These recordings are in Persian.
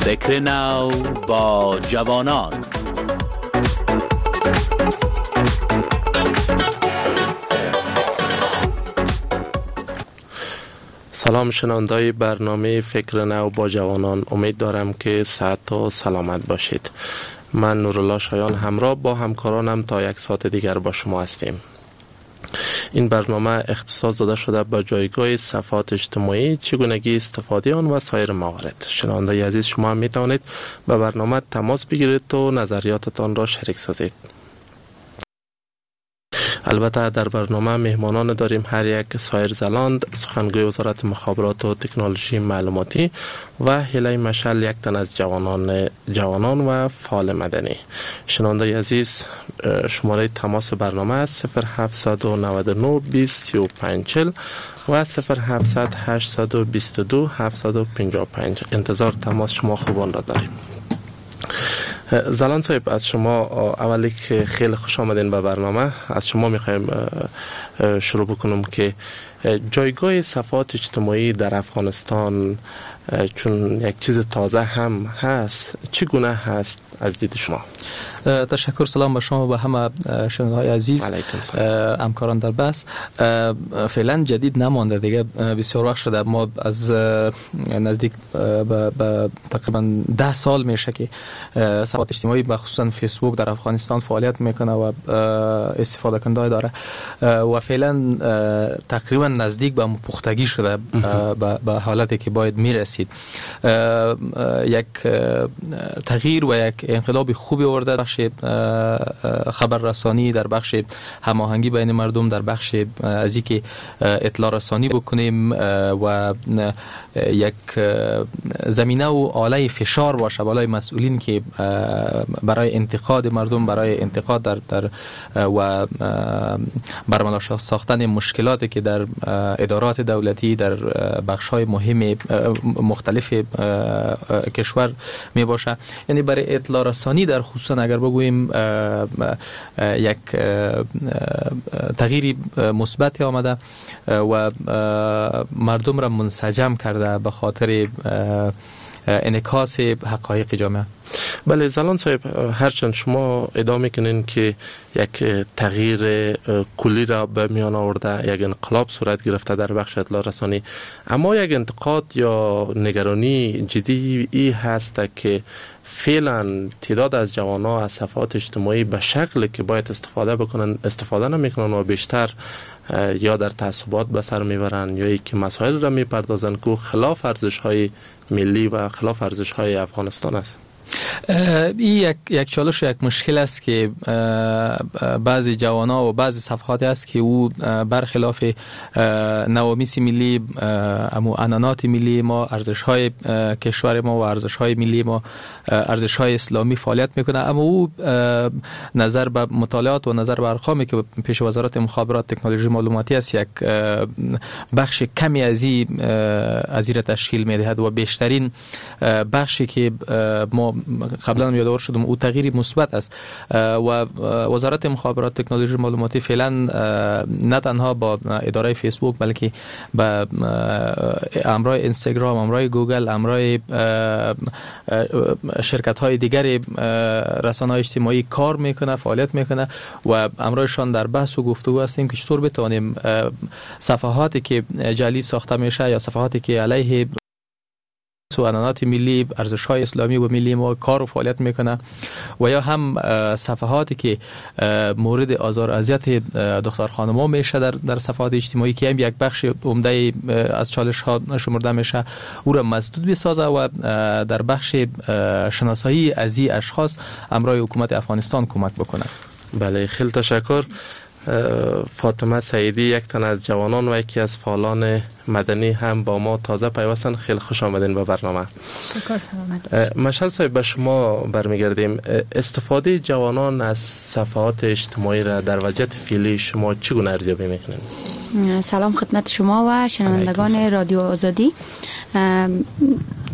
فکر نو با جوانان. سلام شنوندای برنامه فکر نو با جوانان، امید دارم که صحت و سلامت باشید. من نورالله شایان همراه با همکارانم تا یک ساعت دیگر با شما هستیم. این برنامه اختصاص داده شده به جایگاه صفحات اجتماعی، چگونگی استفاده آن و سایر موارد. شنوندای عزیز، شما هم می توانید به برنامه تماس بگیرید و نظریاتتان را شریک سازید. البته در برنامه مهمانان داریم، هر یک سایر زلاند، سخنگوی وزارت مخابرات و تکنولوژی معلوماتی و هیله مشعل، یک تن از جوانان و فعال مدنی. شنوندای عزیز، شماره تماس برنامه است 0799 20 35 40 و 0700 822 755. انتظار تماس شما خوبان را داریم. زلان صاحب، از شما اولی که خیلی خوش آمدین به برنامه. از شما میخوایم شروع بکنم که جایگاه صفحات اجتماعی در افغانستان، چون یک چیز تازه هم هست، چگونه هست از دید شما؟ تشکر. سلام به شما و همه شنونده‌های عزیز، همکاران در بحث. فعلا جدید نمانده دیگه، بسیار وقت شده. ما از نزدیک به تقریبا 10 سال میشه که صفحات اجتماعی خصوصا فیسبوک در افغانستان فعالیت میکنه و استفاده کننده داره و فعلا تقریبا نزدیک به پختگی شده به حالتی که باید میرسید. یک تغییر و یک انقلاب خوبی آورده در بخش خبررسانی، در بخش هماهنگی بین مردم، در بخش از اینکه اطلاع رسانی بکنیم و یک زمینه و آله فشار باشه بالای مسئولین که برای انتقاد مردم، برای انتقاد در و برملا ساختن مشکلاتی که در ادارات دولتی در بخش‌های مهم مختلف کشور می باشه. یعنی برای اطلاع رسانی در خصوصا اگر بگوییم یک تغییری مثبتی آمده و مردم را منسجم کرده به خاطر انعکاس حقایق جامعه. بله زلان صاحب، هرچند شما ادعا میکنین که یک تغییر کلی را به میان آورده، یک انقلاب صورت گرفته در بخش اطلاع رسانی، اما یک انتقاد یا نگرانی جدی ای هست که فعلا تعداد از جوانان از صفحات اجتماعی به شکلی که باید استفاده نمیکنن و بیشتر یا در تعصبات به سر میبرن یا که مسائل را میپردازن که خلاف ارزش‌های ملی و خلاف ارزش‌های افغانستان است. این یک چالش و یک مشکل است که بعضی جوانا و بعضی صفحات است که او برخلاف نوامیس ملی، امو عنعنات ملی ما، ارزش‌های کشور ما و ارزش‌های ملی ما، ارزش‌های اسلامی فعالیت میکنه، اما او نظر به مطالعات و نظر به ارقامی که پیش وزارت مخابرات تکنولوژی معلوماتی است، یک بخش کمی از این تشکیل میدهد و بیشترین بخشی که ما قبلا هم یادآور شدم او تغییری مثبت است و وزارت مخابرات تکنولوژی معلوماتی فعلا نه تنها با اداره فیسبوک بلکه با همراه اینستاگرام، همراه گوگل، همراه شرکت های دیگر رسانه‌های اجتماعی کار میکنه، فعالیت میکنه و همراهشان در بحث و گفتگو هستیم که چطور بتوانیم صفحاتی که جعلی ساخته میشه یا صفحاتی که علیه عنعنات ملی، ارزش‌های اسلامی و ملی ما کار و فعالیت میکنه و یا هم صفحاتی که مورد آزار و اذیت دختر خانم‌ها میشه در صفحات اجتماعی که هم یک بخش عمده از چالش ها شمرده میشه، او را مسدود بسازه و در بخش شناسایی از این اشخاص همراه حکومت افغانستان کمک بکنه. بله، خیلی تشکر. فاطمه سعیدی، یک تن از جوانان و یکی از فعالان مدنی، هم با ما تازه پیوستن. خیلی خوش آمدین به برنامه. شکر. مشعل صاحب، به شما برمیگردیم. استفاده جوانان از صفحات اجتماعی را در وضعیت فعلی شما چگونه ارزیابی میکنین؟ سلام خدمت شما و شنوندگان رادیو آزادی.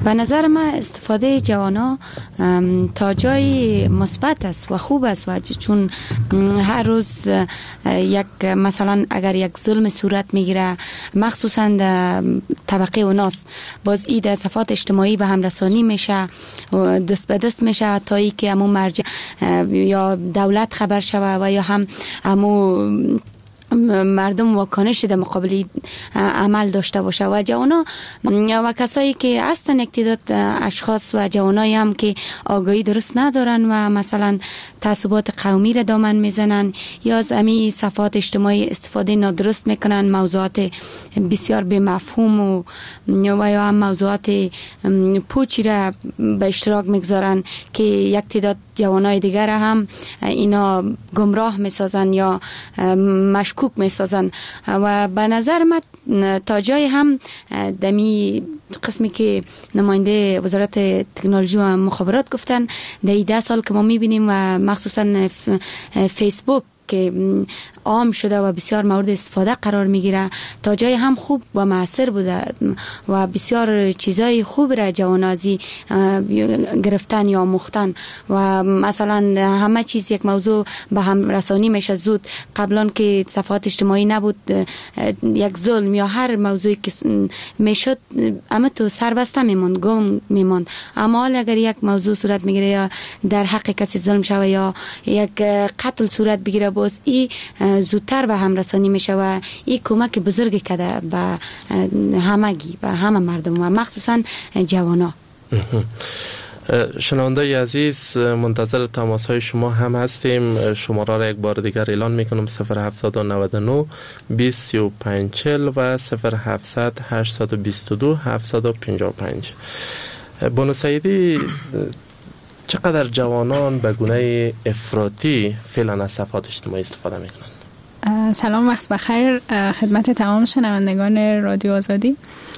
به نظر من استفاده جوانا تا جای مثبت است و خوب است و چون هر روز یک مثلا اگر یک ظلم صورت میگیره مخصوصا طبقه اوناس باز ایده صفات اجتماعی به هم رسانی میشه و دست به دست میشه تا ای که همون مرجع یا دولت خبر شوه و یا هم همون مردم واکنش در مقابل عمل داشته باشه و جوانا و کسایی که هستن اقتداد اشخاص و جوانایی هم که آگاهی درست ندارن و مثلا تعصبات قومی را دامن میزنن یا از امی صفات اجتماعی استفاده نادرست میکنن، موضوعات بسیار به مفهوم و یا هم موضوعات پوچی را به اشتراک میگذارن که یک تعداد جوانای دیگر هم اینا گمراه میسازن یا مشکوک میسازن و به نظر من تا جای هم دمی قسمی که نماینده وزارت تکنولوژی و مخابرات گفتن در 10 سال که ما میبینیم و مخصوصا فیسبوک که عام شده و بسیار مورد استفاده قرار میگیره تا جای هم خوب و مؤثر بوده و بسیار چیزای خوب را جوانازی گرفتن یا مختن و مثلا همه چیز یک موضوع به هم رسانی میشه زود. قبلا که صفحات اجتماعی نبود یک ظلم یا هر موضوعی که میشد اما تو سربسته میموند، گم میموند، اما اگر یک موضوع صورت میگیره یا در حق کسی ظلم شوه یا یک قتل صورت بگیره باز ای زودتر به هم رسانی میشه و این کمک بزرگی کرده به همگی و همه مردم و مخصوصا جوانا. شنونده عزیز منتظر تماس های شما هم هستیم. شماره را یک بار دیگر اعلان میکنم 0799 23540 و 0700 822 755. بانو سعیدی، چقدر جوانان به گونه افراطی فعلا از صفحات اجتماعی استفاده میکنن؟ سلام، وقت بخیر خدمت تمام شنوندگان رادیو آزادی.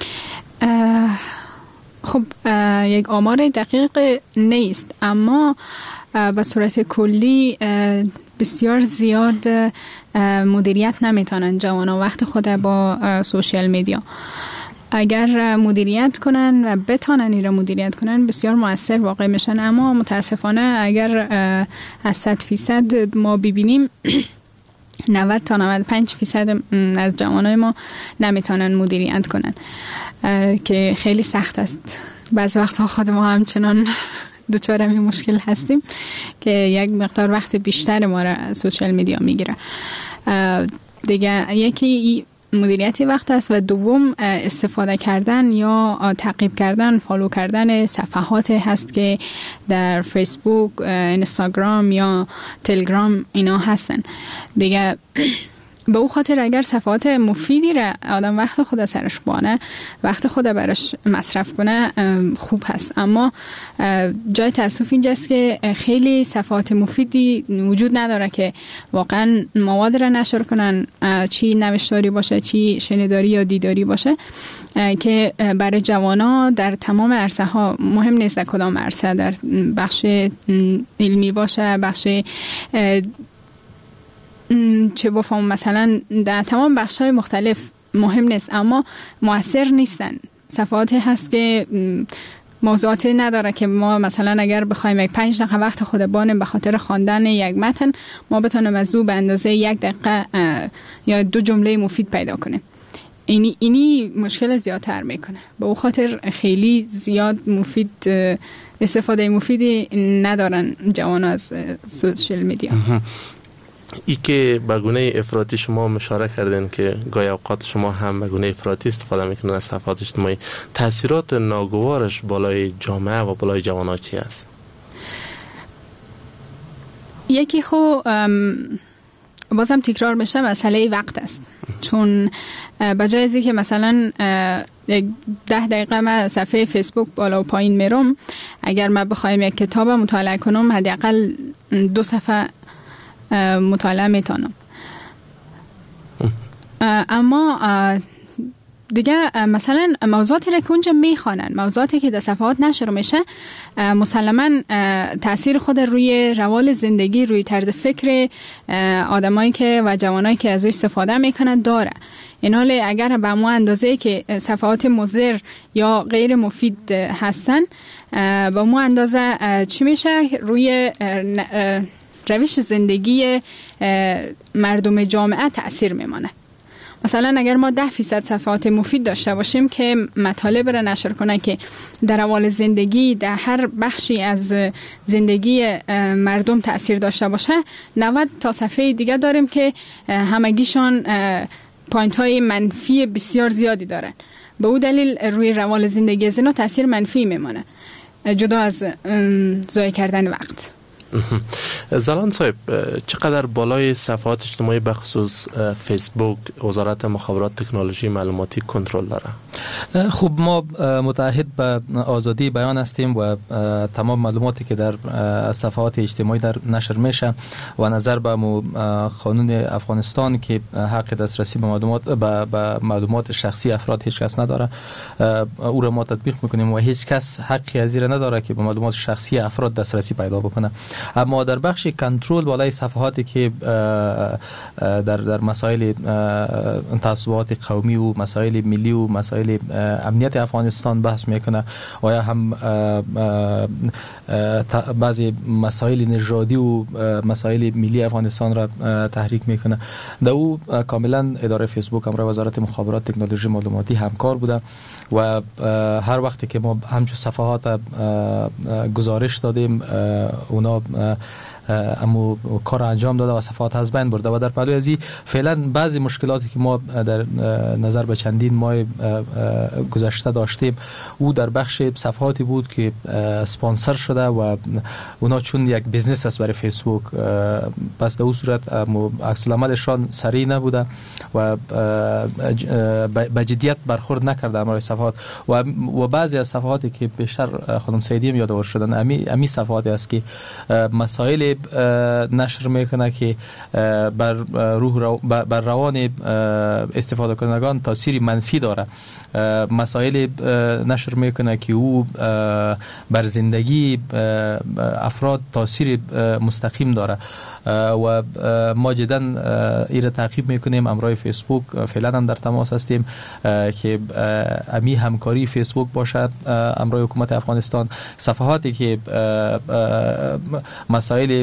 خب یک آمار دقیق نیست اما به صورت کلی بسیار زیاد مدیریت نمیتونن جوانا وقت خود با سوشیال میدیا. اگر مدیریت کنن و بتونن این را مدیریت کنن بسیار مؤثر واقع میشن، اما متاسفانه اگر از 100% ما ببینیم 90 تا 95% از جوانای ما نمیتونن مدیریت کنن که خیلی سخت است. بعضی وقتا خود ما همچنان دوچار همین مشکل هستیم که یک مقدار وقت بیشتر ما را سوشال میدیا میگیره. دیگه یکی مدیریت وقت است و دوم استفاده کردن یا تعقیب کردن، فالو کردن صفحات هست که در فیسبوک، اینستاگرام یا تلگرام اینا هستن. دیگه به او خاطر اگر صفحات مفیدی را آدم وقت خود سرش بانه، وقت خود برش مصرف کنه خوب هست، اما جای تأسف اینجاست که خیلی صفحات مفیدی وجود نداره که واقعا مواد را نشر کنن، چی نوشتاری باشه چی شنیداری یا دیداری باشه، که برای جوانا در تمام عرصه ها مهم نیست در کدام عرصه، در بخش علمی باشه، بخش چه بفهم مثلا در تمام بخش های مختلف مهم نیست، اما مؤثر نیستن. صفحات هست که موضوعات نداره که ما مثلا اگر بخوایم یک 5 دقیقه وقت خود بانیم به خاطر خواندن یک متن، ما بتونیم از او به اندازه 1 دقیقه یا 2 جمله مفید پیدا کنیم. اینی مشکل زیادتر میکنه. به او خاطر خیلی زیاد مفید استفاده مفیدی ندارن جوان از سوشال میدیا. ای که به گونه افراطی شما اشاره کردین که گاهی اوقات شما هم به گونه افراطی استفاده میکنن از صفحات اجتماعی، تاثیرات ناگوارش بالای جامعه و بالای جوانان چی است؟ یکی بازم تکرار میشه مسئله وقت است. چون بجای ازی که مثلا 10 دقیقه من صفحه فیسبوک بالا و پایین میرم، اگر من بخوایم یک کتاب مطالعه کنم حداقل 2 صفحه مطالعه میتونم. اما دیگه مثلا موضوعاتی را که اونجا میخوانن، موضوعاتی که در صفحات نشر میشه، مسلما تاثیر خود روی روال زندگی، روی طرز فکر آدمایی که و جوانایی که ازش استفاده میکنن داره. این حال اگر به مو اندازه که صفحات مضر یا غیر مفید هستن، به مو اندازه چی میشه؟ روی روش زندگی مردم جامعه تأثیر میمانه. مثلا اگر ما 10% صفحات مفید داشته باشیم که مطالب را نشر کنه که در روال زندگی، در هر بخشی از زندگی مردم تأثیر داشته باشه، 90 تا صفحه دیگه داریم که همگیشان پوینت های منفی بسیار زیادی دارن. به او دلیل روی روال زندگی از اینا تأثیر منفی میمانه، جدا از ضایع کردن وقت. زلان صاحب، چقدر بالای صفحات اجتماعی به خصوص فیسبوک وزارت مخابرات تکنولوژی معلوماتی کنترل داره؟ خب ما متعهد به آزادی بیان هستیم و تمام معلوماتی که در صفحات اجتماعی در نشر میشه و نظر به قانون افغانستان که حق دسترسی به معلومات شخصی افراد هیچ کس نداره، او را ما تطبیق میکنیم و هیچ کس حقی از این نداره که به معلومات شخصی افراد دسترسی پیدا بکنه. اما در بخش کنترل بالای صفحاتی که در مسائل تعصبات قومی و مسائل ملی و مسائل امنیت افغانستان بحث میکنه و یا هم بعضی مسائل نژادی و مسائل ملی افغانستان را تحریک میکنه، در او کاملا اداره فیسبوک امر وزارت مخابرات تکنولوژی معلوماتی همکار بوده و هر وقتی که ما همچون صفحات گزارش دادیم اونا اما کار انجام داده و صفحات از بین برده و در پهلوی ازی فعلا بعضی مشکلاتی که ما در نظر به چندین ماه گذشته داشتیم او در بخش صفحاتی بود که اسپانسر شده و اونا چون یک بیزنس است برای فیسبوک، پس در اون صورت عکس العملشان سریع نبوده و به جدیت برخورد نکرده امر صفحات و بعضی از صفحاتی که بیشتر خانم سیدی هم یادآور شدن امی صفحاتی است که مسائل نشر میکنه که بر روان استفاده کنندگان تاثیر منفی داره، مسائل نشر میکنه که او بر زندگی افراد تاثیر مستقیم داره و ما جدا ایره تعقیب میکنیم. امرای فیسبوک فعلا هم در تماس هستیم که امی همکاری فیسبوک باشد امرای حکومت افغانستان. صفحاتی که مسائل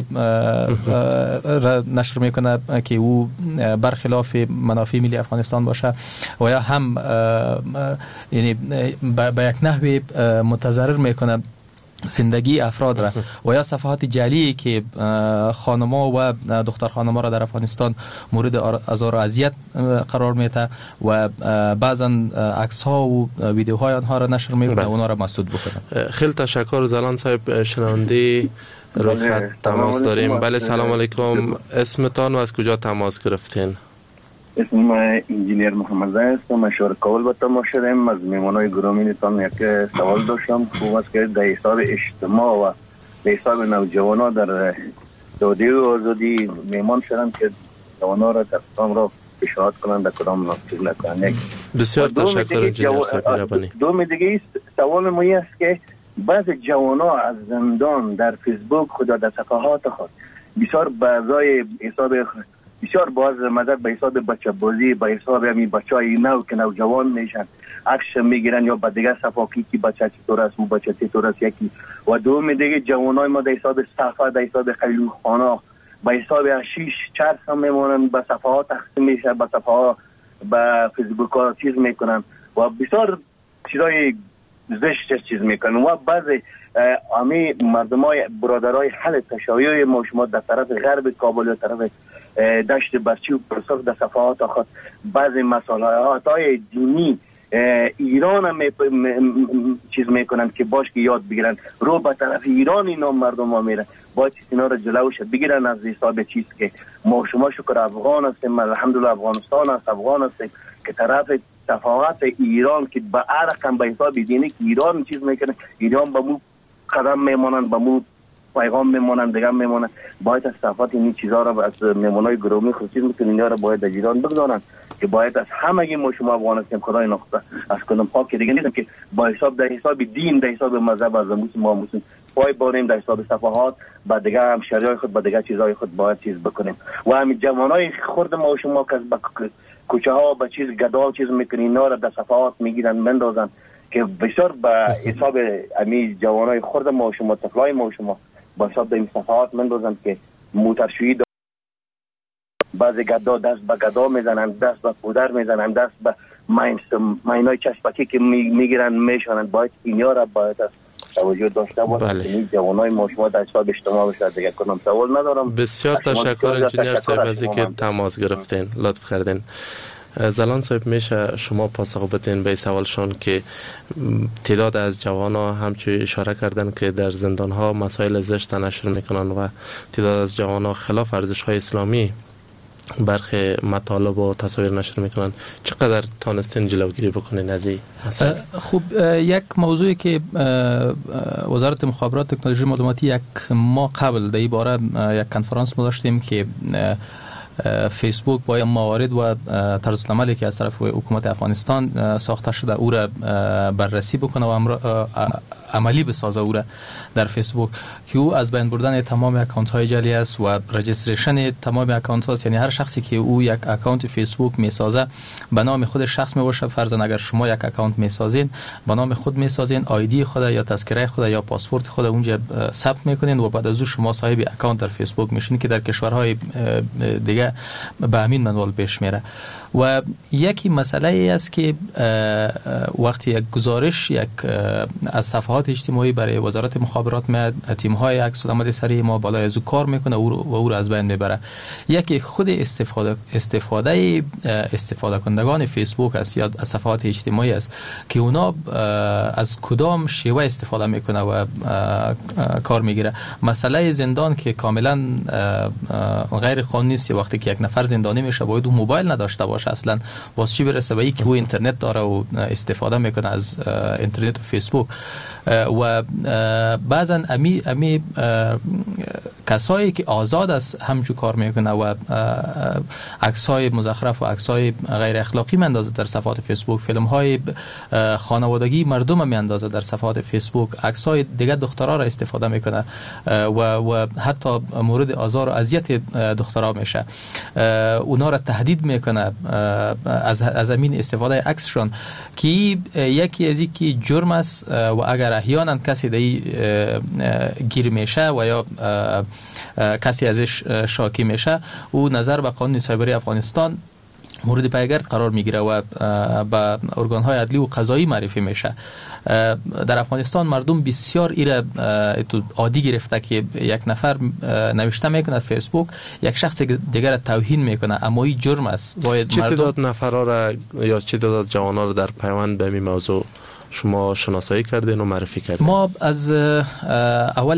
نشر میکنه که او برخلاف منافع ملی افغانستان باشه و یا هم یعنی به یک نحوی متضرر میکنه زندگی افراد را و یا صفحات جعلی که خانم‌ها و دختر خانم‌ها را در افغانستان مورد آزار و اذیت قرار میده و بعضا عکس‌ها و ویدیوهای آنها را نشر میکنه و اونها را مسدود بکنه. خیلی تشکر زلان صاحب. شنونده روی خط تماس داریم. بله سلام علیکم، اسمتان و از کجا تماس گرفتین؟ اسم انجینیر محمد هستم. مشوره کول با تماس شدیم. از میمانای گرامیتان یک سوال داشتم. خوب است که در حساب اجتماع و در حساب نوجوانا در داده و آزادی میمان شدن که جوانا را در کدام را پیشنهاد کنند، در کدام را چیز نکنند. بسیار تشکر انجینیر صاحب ربانی. دوم دیگه سوال مایی است که بعض جوانا از زندان در فیسبوک خدا در صفحات خود بسیار بعضای حساب بسیار باز مدد به حساب بچه بازی، به حساب همی بچه های نو که نوجوان میشن عکس میگیرن یا به دیگه صفحاتی که بچه چطور است و بچه چطور است یکی. و دوم دیگه جوانای ما در حساب صفحه، در حساب خیلوخانه، به حساب شیش چرس هم میمونن، به صفحات تقسیم میشه، به صفحه به فیسبوک ها چیز میکنن و بسیار چیزای زشت چیز میکنن و بعضی امی مردمای برادرای حل تشایع ما شما در طرف غرب کابل یا طرف دشت برچی و پرسخ در صفحات خود بعضی مسائلات های دینی ایران هم چیز میکنن که باش که یاد بگیرن رو به طرف ایران اینا مردم ها میرن باید اینا رو جلوش بگیرن از حساب چیز که ما شما شکر افغان هستیم، الحمدلله افغانستان هست، افغان هستیم که طرف صفحات ایران که به عرق هم به حساب دینی که ایران چیز میکنه ایران به مو قدم میمانن، به مو پیغام میمونن دیگه میمونن. باید از صفات این چیزا را از میمونای گرومی خصوصی میکنن اینا را باید اجران بگذارن که باید از همگی ما شما افغانستان خدای نخواسته از کدام پاک دیگه نیستم که با حساب در حساب دین در حساب مذهب از ما مسلم پای باریم در حساب صفحات با دیگه هم شریعه خود با دیگه چیزای خود باید چیز بکنیم. و همین جوانای خرد ما شما که کوچه ها با چیز گدا چیز میکنین اینا را در صفحات میگیرن مندازن که بسیار با حساب امی جوانای خرد ما شما طفلای ما شما با حساب در این صفحات مندازن که موترشویی بعضی گدا دست به گدا میزنن، دست به پودر میزنن، دست به ماینای چشمکی که میگیرن میشونن. باید اینا را باید توجه داشته باشه. این جوانای ما شما در حساب اجتماع بشه. دیگه کنم سوال ندارم. بسیار تشکر انجینیر صاحب از اینکه تماس گرفتین، لطف کردین. زلان صاحب میشه شما پاسخ بدین به سوالشون که تعداد از جوانا همچنین اشاره کردن که در زندان ها مسائل زشت نشر میکنن و تعداد از جوانا خلاف ارزش های اسلامی برخی مطالب و تصاویر نشر میکنن. چقدر تانستین جلوگیری بکنین از این مسائل؟ خوب، یک موضوعی که وزارت مخابرات تکنولوژی معلوماتی یک ماه قبل در این باره یک کنفرانس ما داشتیم که فیسبوک با موارد و طرز عملی که از طرف حکومت افغانستان ساخته شده او را بررسی بکنه و عملی بسازه او را در فیسبوک که او از بین بردن تمام اکانت های جعلی است و رجیستریشن تمام اکانت هاست. یعنی هر شخصی که او یک اکانت فیسبوک میسازه به نام خود شخص میباشه. فرضاً اگر شما یک اکانت میسازین به نام خود میسازین، آیدی خود یا تذکره خود یا پاسپورت خود اونجا ثبت میکنین و بعد از او شما صاحب اکانت در فیسبوک میشین که در کشورهای دیگه به همین منوال پیش میره. و یکی مسئله ای است که وقتی یک گزارش از صفحات اجتماعی برای وزارت مخابرات میاد، تیم های عکس العمل سریع ما بالای از او کار میکنه و او را از بین میبره. یکی خود استفاده کنندگان فیسبوک است یا از صفحات اجتماعی است که اونا از کدام شیوه استفاده میکنه و کار میگیره. مسئله زندان که کاملا غیر قانونی است. وقتی که یک نفر زندانی میشه باید او موبایل نداشته باشه اصلا. باز چی برسه به این که او اینترنت داره و استفاده میکنه از اینترنت و فیسبوک. و بعضا امی کسایی که آزاد است همچون کار میکنه و عکس‌های مزخرف و عکس‌های غیر اخلاقی میندازه در صفحات فیسبوک، فیلم‌های خانوادگی مردم میندازه در صفحات فیسبوک، عکس‌های دیگه دخترها را استفاده میکنه و حتی مورد آزار و اذیت دخترها میشه. اونا را تهدید میکنه از همین استفاده عکسشون که یکی از اینکه جرم است و اگر احیانا کسی دی گیر میشه و یا کسی ازش شاکی میشه او نظر به قانون سایبری افغانستان مورد پیگرد قرار میگیره و به ارگان‌های عدلی و قضایی معرفی میشه. در افغانستان مردم بسیار ایره عادی گرفته که یک نفر نوشته میکنه فیسبوک یک شخص دیگر توهین میکنه، اما این جرم است. چه تعداد نفرها را یا چه تعداد جوانان را در پیوند به این موضوع شما شناسایی کردین و معرفی کردین؟ ما از اول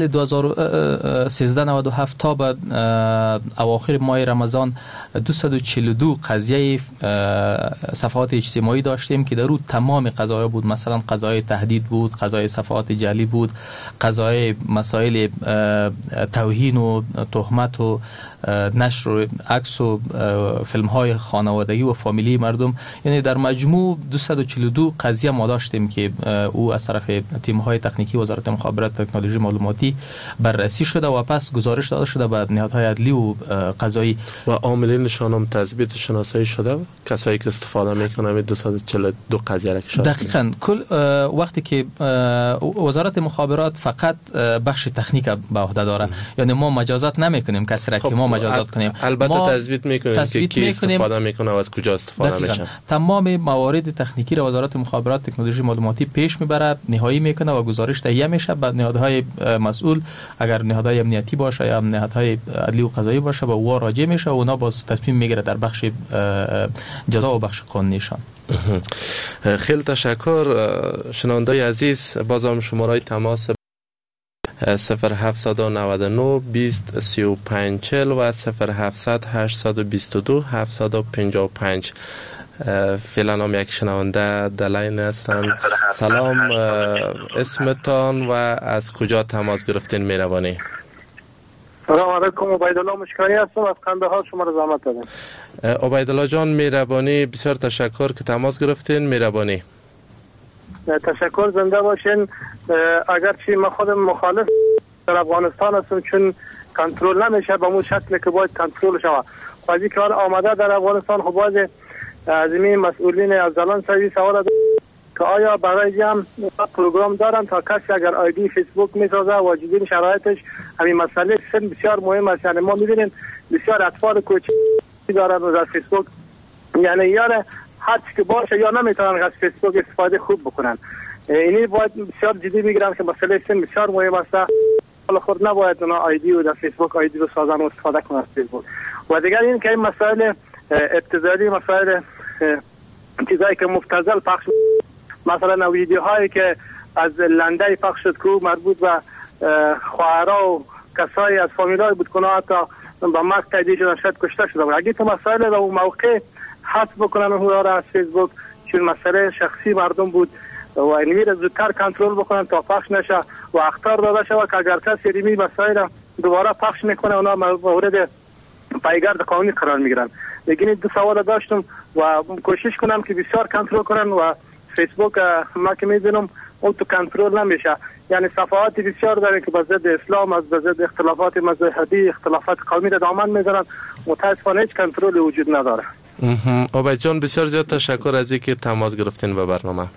1397 تا به اواخر ماه رمضان 242 قضیه صفحات اجتماعی داشتیم که در او تمام قضایا بود. مثلا قضای تهدید بود، قضای صفحات جعلی بود، قضای مسائل توهین و تهمت و نشر عکس و فیلم های خانوادگی و فامیلی مردم. یعنی در مجموع 242 قضیه ما داشتیم که او از طرف تیم های تکنیکی وزارت مخابرات تکنولوژی معلوماتی بررسی شده و پس گزارش داده شده به نهادهای عدلی و قضایی. و عاملینشان هم تثبیت شناسایی شده؟ کسایی که استفاده میکنن 242 قضیه را که دقیقاً کل وقتی که وزارت مخابرات فقط بخش تکنیک به عهده داره، یعنی ما مجازات نمیکنیم کسی را که ما مجازات کنیم. البته تثبیت میکنیم که کی استفاده میکنه و از کجا استفاده میشه. تمام موارد تکنیکی را وزارت مخابرات تکنولوژی معلوماتی پیش میبره، نهایی میکنه و گزارش تهیه میشه به نهادهای مسئول. اگر نهادهای امنیتی باشه یا نهادهای عدلی و قضایی باشه به او راجع میشه و اونا باز تصمیم میگیره در بخش جزا و بخش قانونیشان. خیلی تشکر شنونده عزیز. بازم شماره تماس 0799 20 35 40 و 0700 822 755. فعلا هم یک شنونده در لاین هستن. سلام، اسمتان و از کجا تماس گرفتین مهربانی؟ سلام علیکم. عبیدالله مشکانی هستم از قندهار. شما را زحمت دادم. عبیدالله جان مهربانی، بسیار تشکر که تماس گرفتین. مهربانی. تشکر، زنده باشین. اگرچه من خودم مخالف در افغانستان هستم چون کنترل نمیشه به اون شکلی که باید کنترل شود. خواهی که آمده در افغانستان خب باید از این مسئولین از زلان سوی سوال دارم که آیا برای هم پروگرام دارن تا کسی اگر آیدی فیسبوک میسازه و جدید شرایطش همین مسئله سن بسیار مهم است. یعنی ما میبینیم بسیار اطفال کوچکی دارن در فیسبوک، یعنی یاره هر چی که باشه یا نمیتونن از فیسبوک استفاده خوب بکنن. اینی باید بسیار جدی بگیرن که مسئله سن بسیار مهم است. حالا خود نباید اونا آیدی و در فیسبوک آیدی رو سازن و استفاده کنن از فیسبوک. و دیگر این که این مسائل ابتذالی، مسائل چیزایی که مبتذل پخش، مثلا ویدیوهایی که از لنده پخش شد که مربوط به خواهرها و کسایی از فامیلای بود که حتی به مرگ قیدی شدن، شاید کشته شده بود. اگه تو مسائل رو اون موقع حذف بکنن اونها را از فیسبوک، چون مسئله شخصی مردم بود و اینمی را زودتر کنترل بکنن تا پخش نشه و اخطار داده شود که اگر کسی اینمی مسائل را دوباره پخش میکنه اونا مورد پیگرد قانونی قرار میگیرن. لیکن دو سوال داشتم و کوشش کنم که بسیار کنترل کنن و فیسبوک ما که میدونم اون تو کنترل نمیشه. یعنی صفحات بسیار داره که به ضد اسلام، از به ضد اختلافات مذهبی، اختلافات قومی را دامن میزنن. متاسفانه هیچ کنترلی وجود نداره. عبید جان بسیار زیاد تشکر از اینکه تماس گرفتین به برنامه.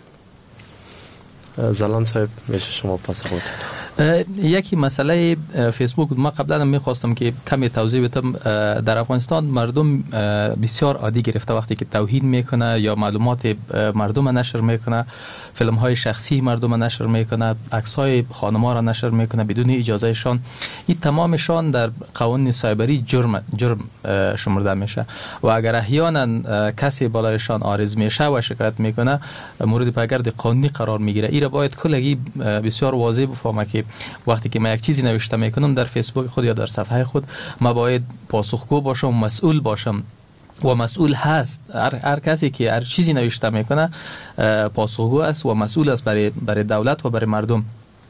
زلان صاحب میشه شما پاسخ بدید. یکی مسئله فیسبوک ما قبلا هم میخواستم که کمی توضیح بدم. در افغانستان مردم بسیار عادی گرفته وقتی که توهین میکنه یا معلومات مردم نشر میکنه، فیلم های شخصی مردم نشر میکنه، عکس های خانما را نشر میکنه بدون اجازه شان، این تمامشان در قوانین سایبری جرم شمرده میشه و اگر احیانا کسی بالایشان عارض میشه و شکایت میکنه مورد پیگرد قانونی قرار میگیره. این را باید کلگی بسیار واضح بفهمه که وقتی که من یک چیزی نوشته میکنم در فیسبوک خود یا در صفحه خود، ما باید پاسخگو باشم، مسئول باشم و مسئول هست. هر کسی که هر چیزی نوشته میکنه پاسخگو است و مسئول است برای دولت و برای مردم.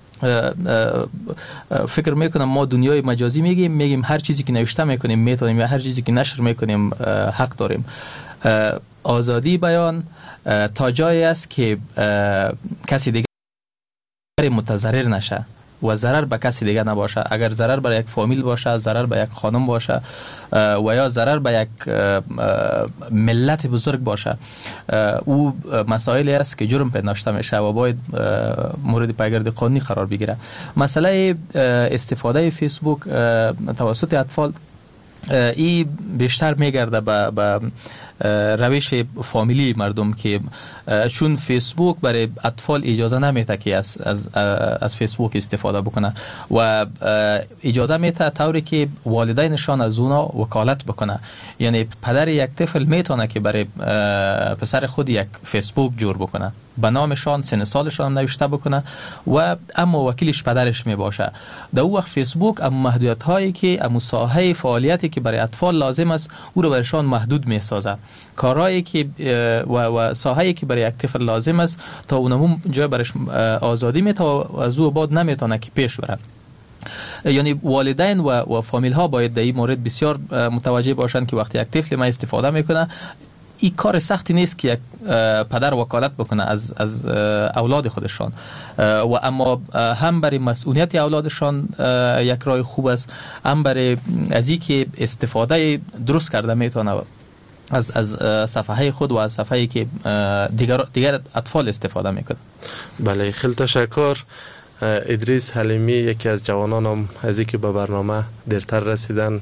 فکر میکنم ما دنیای مجازی میگیم هر چیزی که نوشته میکنیم میتونیم یا هر چیزی که نشر میکنیم حق داریم. آزادی بیان تا جایی است که کسی دیگه متضرر نشه و ضرر به کسی دیگه نباشه. اگر ضرر بر یک فامیل باشه، ضرر به یک خانم باشه و یا ضرر به یک ملت بزرگ باشه، او مسائلی است که جرم پنداشته میشه و باید مورد پیگرد قانونی قرار بگیره. مسئله استفاده فیسبوک توسط اطفال این بیشتر میگرده به روش فامیلی مردم که چون فیسبوک برای اطفال اجازه نمیده که از فیسبوک استفاده بکنه و اجازه میده طوری که والدینشان از اونا وکالت بکنه. یعنی پدر یک طفل میتونه که برای پسر خود یک فیسبوک جور بکنه، به نامشان سن سالشان نوشته بکنه و اما وکیلش پدرش می باشه. در اون وقت فیسبوک اما محدودیت هایی که اما ساحه فعالیتی که برای اطفال لازم است او رو برایشان محدود می سازه. کارهایی که و ساحه‌ای که برای یک طفل لازم است تا اونم جای برش آزادی می تا از او بعد نمیتونه که پیش بره. یعنی والدین و فامیل ها باید در این مورد بسیار متوجه باشند که وقتی یک طفل ما استفاده میکنه این کار سختی نیست که یک پدر وکالت بکنه از اولاد خودشان و اما هم برای مسئولیت اولادشان یک راه خوب است، هم برای از این که استفاده درست کرده میتونه از صفحه خود و از صفحه‌ای که دیگر اطفال استفاده میکنه. بله خیلی تشکر. ادریس حلیمی یکی از جوانانم از اینکه به برنامه دیرتر رسیدن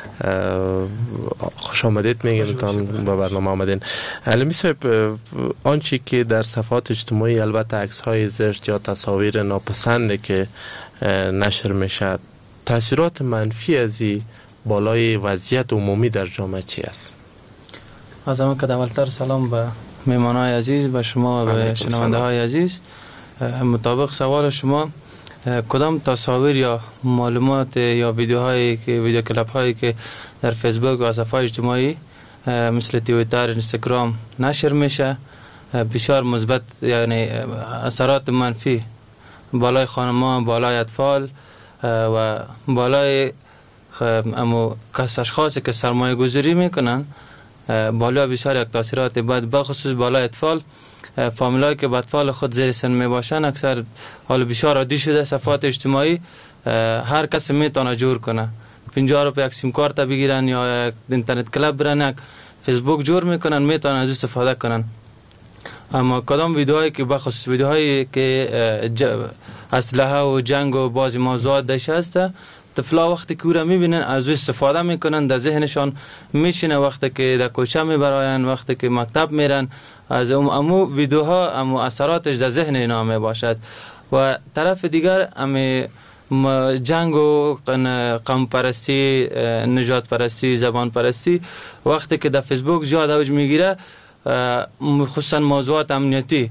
خوش آمدید میگیم تان به برنامه آمدین. حلیمی صاحب، آنچه که در صفحات اجتماعی البته عکس های زشت یا تصاویر ناپسنده که نشر میشه، تاثیرات منفی از این بالای وضعیت عمومی در جامعه چی است؟ از همه که اولتر سلام به مهمانای عزیز، به شما و به شنونده های عزیز. مطابق سوال شما، کدام تصاویر یا معلومات یا ویدیو کلیپ هایی که در فیسبوک و صفحات اجتماعی مثل توییتر، اینستاگرام نشر میشه بسیار مثبت، یعنی اثرات منفی بالای خانمان، بالای اطفال و بالای اما کس اشخاصی که سرمایه گذاری میکنن بالا بسیار یک تاثیرات بد بخصوص بالا اطفال فامیلایی که با اطفال خود زیر سن می باشن اکثر حال بسیار عادی شده صفحات اجتماعی هر کس میتونه جور کنه 50 روپیه یک سیم کارت بگیرن یا یک اینترنت کلاب برن یک فیسبوک جور میکنن میتونن از استفاده کنن. اما کدام ویدیوهایی که بخصوص ویدیوهایی که اسلحه و جنگ و بعضی موضوعات داشته است طفلا وقتی که او را میبینن از او استفاده میکنن در ذهنشان میشینه وقتی که در کوچه میبراین وقتی که مکتب میرن از امو ویدیوها امو اثراتش در ذهن اینا می باشد و طرف دیگر امی جنگ و قوم پرستی نژاد پرستی زبان پرستی وقتی که در فیسبوک زیاد اوج میگیره خصوصا موضوعات امنیتی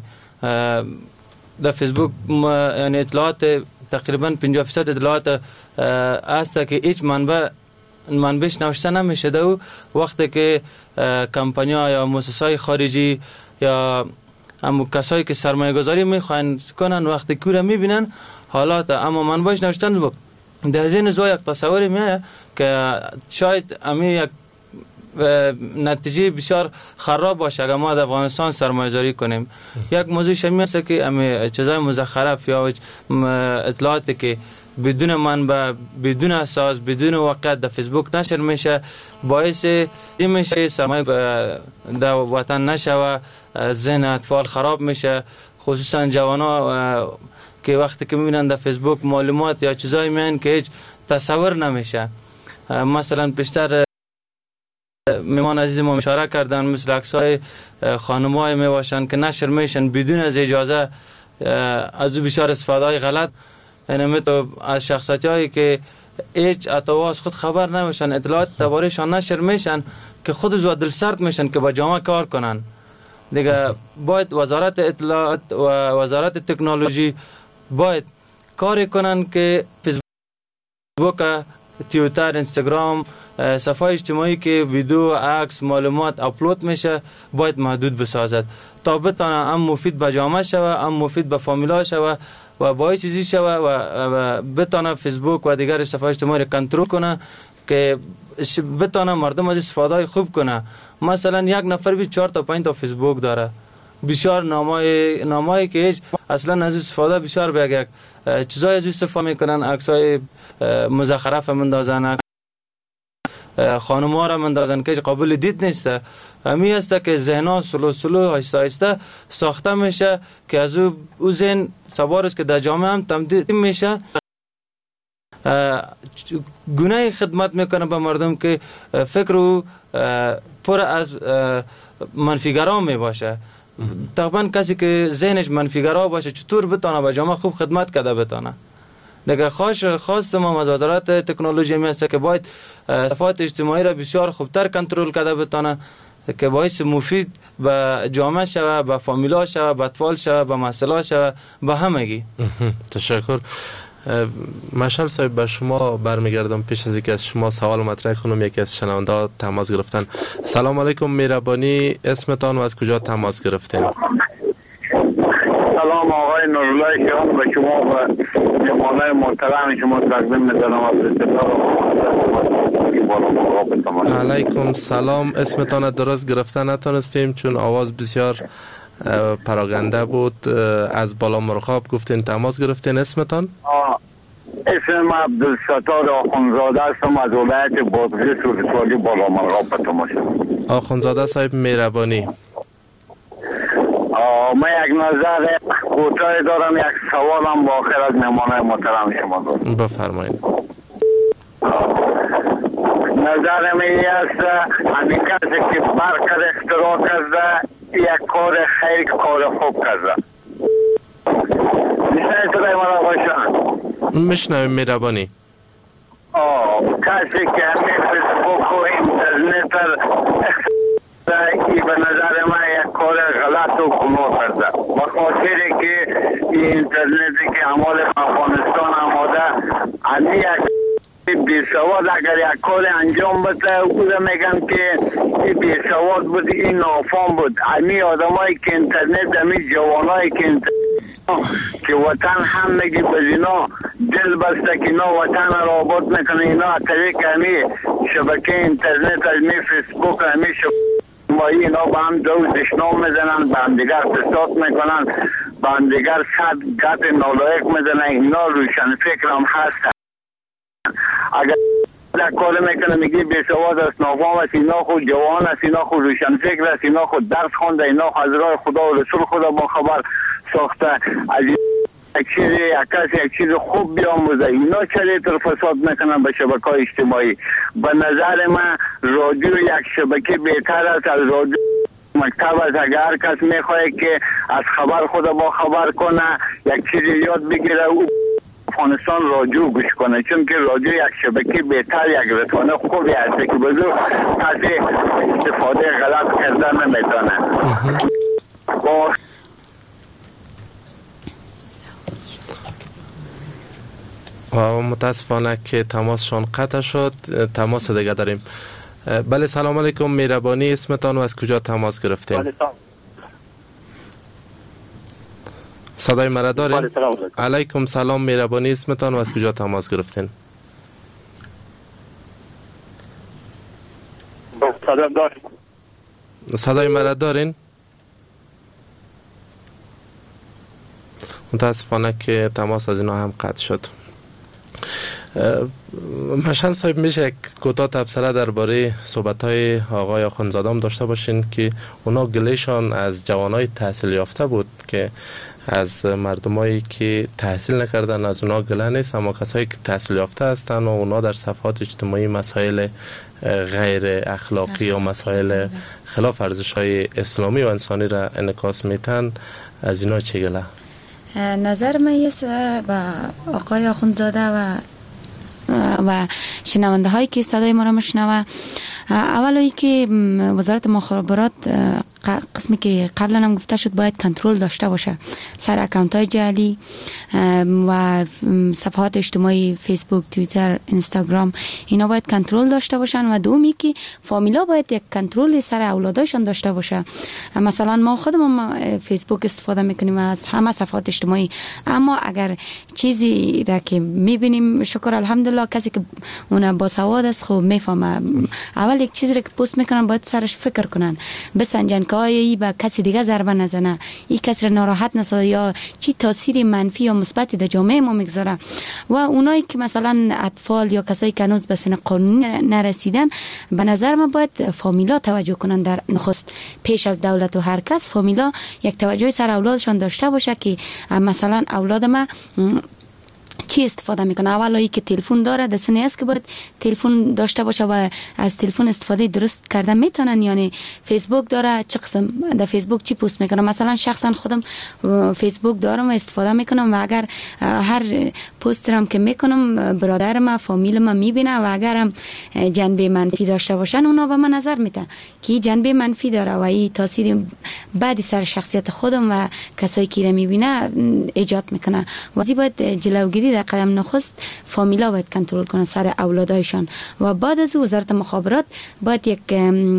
در فیسبوک یعنی اطلاعات تقریبا 50% اطلاعات است که هیچ منبعش نوشته نمیشه و وقتی که کمپانی‌ها یا مؤسسات خارجی یا هم کسایی که سرمایه گذاری میخواین کنن وقتی که را میبینن حالات اما منبعش نوشتن در ذهن زو یک تصوری میاد که شاید امی یک نتیجه بسیار خراب باشه اگر ما در افغانستان سرمایه گذاری کنیم. یک موضوع شمی است که امی چیزای مزخرف یا اطلاعاتی که بدون منبع بدون اساس بدون واقعیت در فیسبوک نشر میشه باعث این میشه سرمایه در وطن نشه ذهن اطفال خراب میشه خصوصا جوانا که وقتی که میبینن در فیسبوک معلومات یا چیزایی میان که هیچ تصور نمیشه. مثلا پیشتر میمان عزیز ما اشاره کردن مثل عکسای خانم‌های میباشن که نشر میشن بدون از اجازه از بسیار استفاده غلط یعنی تو از شخصیتایی که هیچ اتواس خود خبر نمیشن اطلاعات دربارهشان نشر میشن که خود زو دل سرد میشن که با جامعه کار کنن دیگه. باید وزارت اطلاعات و وزارت تکنولوژی باید کار کنن که فیسبوک توییتر اینستاگرام صفحه اجتماعی که ویدیو عکس معلومات آپلود میشه باید محدود بسازد تا بتونه هم مفید به جامعه شوه هم مفید به فامیلا شوه و باعث چیزی شوه و بتونه فیسبوک و دیگر صفحه اجتماعی کنترل کنه که بتونه مردم از استفاده خوب کنه. مثلا یک نفر بی 4 تا 5 تا فیسبوک داره بسیار نامایی که هیچ اصلا از استفاده بسیار به یک چیزای از استفاده میکنن عکسای مزخرف مندازن خانم‌ها را مندازن که قابل دید نیست. همی است که ذهن‌ها سلو آهسته آهسته ساخته میشه که از او ذهن سوار است که در جامعه هم تمدید میشه گناه خدمت میکنه به مردم که فکر او پر از منفیگرا می باشه. تقریبا کسی که ذهنش منفیگرا باشه چطور بتونه به جامعه خوب خدمت کرده بتونه دیگه. خواست ما از وزارت تکنولوژی میسته که باید صفحات اجتماعی را بسیار خوبتر کنترل کرده بتونه که باعث مفید به جامعه شوه به فامیلا شوه به اطفال شوه به مسئله شوه به همگی. تشکر. مشعل صاحب به شما برمیگردم. پیش از اینکه از شما سوال مطرح کنم یکی از شنونده ها تماس گرفتن. سلام علیکم مهربانی اسمتان و از کجا تماس گرفتین؟ سلام آقای نورالله شما و شما و مهمانای محترم شما تقدیم می‌کنم از علیکم سلام. اسمتان درست گرفتن نتونستیم چون آواز بسیار پراگنده بود. از بالا مرغاب گفتین تماس گرفتین. اسمتان؟ اسم عبدالستار آخونزاده هستم از ولایت بادغیس ولسوالی بالا مرغاب به تماشا. آخونزاده صاحب مهربانی. من یک نظر کوتاه دارم یک سوالم با آخر از مهمانای محترم شما دارم. بفرمایید. نظرم این است همین کسی که برکر اختراع کرده یک کار خیر کار خوب کرده. میشنید صدای من آقایشان؟ میشنویم مهربانی. کسی که همین فیسبوک و اینترنت ای به نظر من یک کار غلط و گناه کرده با خاطری که این اینترنتی که عمال افغانستان آماده همی یک بیسواد اگر یک کار انجام بده او میگن که این بیسواد بود این نافام بود. همی آدمایی که اینترنت همی جوانایی که که وطن هم نگی به اینا دل بسته که اینا وطن را آباد میکنه. اینا از طریق همی شبکه اینترنت، همی فیسبوک، همی شبکه اینا با هم دشنام میزنن، با هم دیگر فساد میکنن، با هم دیگر صد گت نالایق میزنن. اینا روشن فکر هم هستن. اگر در کار میکنه میگی بیسواد است، نافام است، اینا خود جوان است، اینا خود روشن فکر است، اینا خود درس خونده، اینا خود از راه خدا و رسول خدا با خبر ساخته. از یک چیز خوب بیاموزه. اینا چرا تر فساد میکنن به شبکه‌های اجتماعی؟ به نظر من رادیو یک شبکه بهتر است از رادیو مکتب است. اگر کس میخواد که از خبر خدا با خبر کنه، یک چیزی یاد بگیره، او افغانستان رادیو گوش کنه، چون که رادیو یک شبکه بهتر، یک رسانه خوبی است که بزرگ کسی استفاده غلط کردن نمیتونه. متاسفانه که تماسشان قطع شد. تماس دیگه داریم. بله سلام علیکم، مهربانی اسمتان و از کجا تماس گرفتین؟ صدای مرا دارین؟ علیکم سلام، مهربانی اسمتان و از کجا تماس گرفتین؟ صدای مرا دارین؟ متاسفانه که تماس از اینا هم قطع شد. مشعل صاحب، میشه یک کوتاه تبصره درباره صحبت‌های آقای آخوندزاده داشته باشین که اونا گلهشان از جوانای تحصیل یافته بود که از مردمایی که تحصیل نکردن از اونا گله نیست، اما کسایی که تحصیل یافته هستن و اونا در صفحات اجتماعی مسائل غیر اخلاقی یا مسائل خلاف ارزش‌های اسلامی و انسانی را انعکاس میتن، از اینا چه گله؟ نظر من است با آقای آخوندزاده و شنونده هایی که صدای ما را میشنوه، اولی که وزارت مخابرات قسمی که قبلا هم گفته شد باید کنترل داشته باشه سر اکانت های جعلی و صفحات اجتماعی فیسبوک، توییتر، اینستاگرام، اینا باید کنترل داشته باشن. و دومی که فامیلا باید یک کنترل سر اولاداشون داشته باشه. مثلا ما خودمون فیسبوک استفاده میکنیم از همه صفحات اجتماعی، اما اگر چیزی را که میبینیم، شکر الحمدلله کسی که اون با سواد است خب میفهمه، اول یک چیزی را که پست میکنن باید سرش فکر کنن، بسنجن که ای به کسی دیگه ضربه نزنه، این کسی را ناراحت نسازه یا چی تاثیر منفی یا مثبتی در جامعه ما میگذاره. و اونایی که مثلا اطفال یا کسایی که هنوز به سن قانونی نرسیدن، به نظر من باید فامیلا توجه کنن در نخست پیش از دولت و هر کس. فامیلا یک توجه سر اولادشان داشته باشه که مثلا اولاد ما چی استفاده میکنه. اولی که تلفن داره، در سنی است که باید تلفن داشته باشه و از تلفن استفاده درست کرده میتونن. یعنی فیسبوک داره، چه قسم در فیسبوک چی پست میکنه. مثلا شخصا خودم فیسبوک دارم و استفاده میکنم و اگر هر پسترم که میکنم برادر ما، فامیل ما میبینه و اگر هم جنبه منفی داشته باشن اونا به من نظر میدن که جنبه منفی داره و این تاثیر بعدی سر شخصیت خودم و کسایی که میبینه ایجاد میکنه. و باید جلوگیری در قدم نخست فامیلا باید کنترل کنه سر اولادایشان. و بعد از وزارت مخابرات باید یک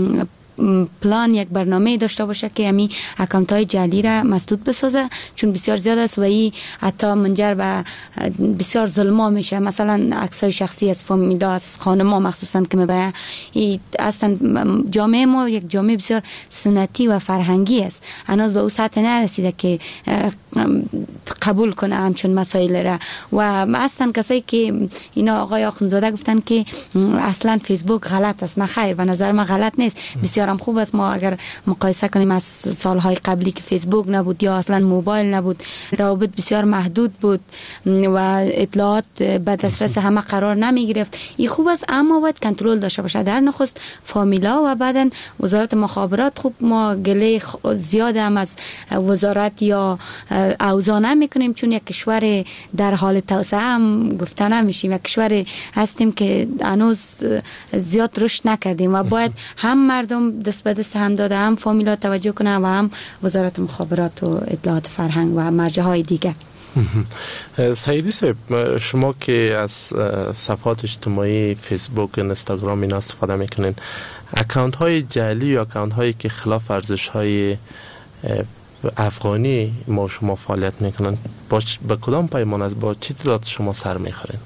پلان، یک برنامه داشته باشه که همین اکانت های جعلی را مسدود بسازه، چون بسیار زیاد است و این حتی منجر به بسیار ظلم میشه. مثلا عکس های شخصی از فامیلا، از خانما مخصوصا که میبره، این اصلا جامعه ما یک جامعه بسیار سنتی و فرهنگی است، هنوز به اون سطح نرسیده که قبول کنه همچون مسائل را. و اصلا کسایی که اینا آقای آخوندزاده گفتن که اصلا فیسبوک غلط است، نه خیر، و نظر من غلط نیست، بسیار هم خوب است. ما اگر مقایسه کنیم از سالهای قبلی که فیسبوک نبود یا اصلا موبایل نبود، روابط بسیار محدود بود و اطلاعات به دسترس همه قرار نمی گرفت، این خوب است، اما باید کنترل داشته باشه. در نخست فامیلا و بعدن وزارت مخابرات. خوب ما گله زیاد هم از وزارت یا اوضاع نمی کنیم، چون یک کشور در حال توسعه هم گفته نمیشیم، یک کشور هستیم که هنوز زیاد رشد نکردیم و باید هم مردم دست به دست هم داده، هم فامیلا توجه کنه و هم وزارت مخابرات و اطلاعات فرهنگ و مرجع‌های دیگه. سعیدی صاحب، شما که از صفحات اجتماعی فیسبوک، اینستاگرام اینا استفاده میکنین، اکانت های جعلی یا اکانت هایی که خلاف ارزش های افغانی ما شما فعالیت میکنن، با کدام پیمان است، با چی تعداد شما سر میخورین؟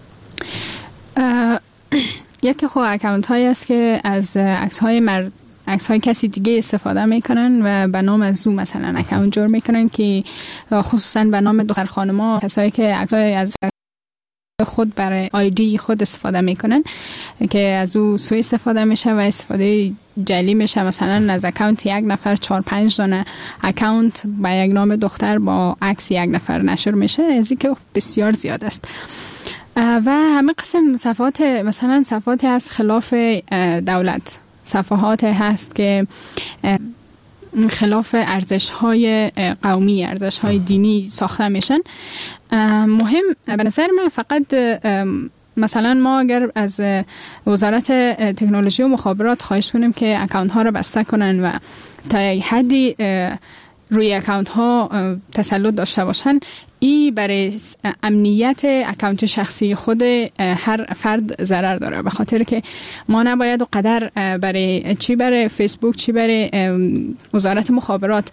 یکی خب اکانت هایی است که از عکس های کسی دیگه استفاده میکنن و به نام از او مثلا اکانت جور میکنن که خصوصا به نام دختر خانما، کسایی که عکس از خود برای آیدی خود استفاده میکنن که از او سوء استفاده میشه و استفاده جعلی میشه. مثلا از اکانت یک نفر 4-5 دانه اکانت با یک نام دختر با عکس یک نفر نشر میشه، از این که بسیار زیاد است. و همه قسم صفحات، مثلا صفحاتی از خلاف دولت، صفحات هست که خلاف ارزش‌های قومی، ارزش‌های دینی ساخته میشن. مهم به نظر من فقط مثلا ما اگر از وزارت تکنولوژی و مخابرات خواهش کنیم که اکانت ها رو بسته کنن و تا حدی روی اکانت ها تسلط داشته باشن، این برای امنیت اکانت شخصی خود هر فرد ضرر داره، به خاطر که ما نباید قدر برای فیسبوک، چی برای وزارت مخابرات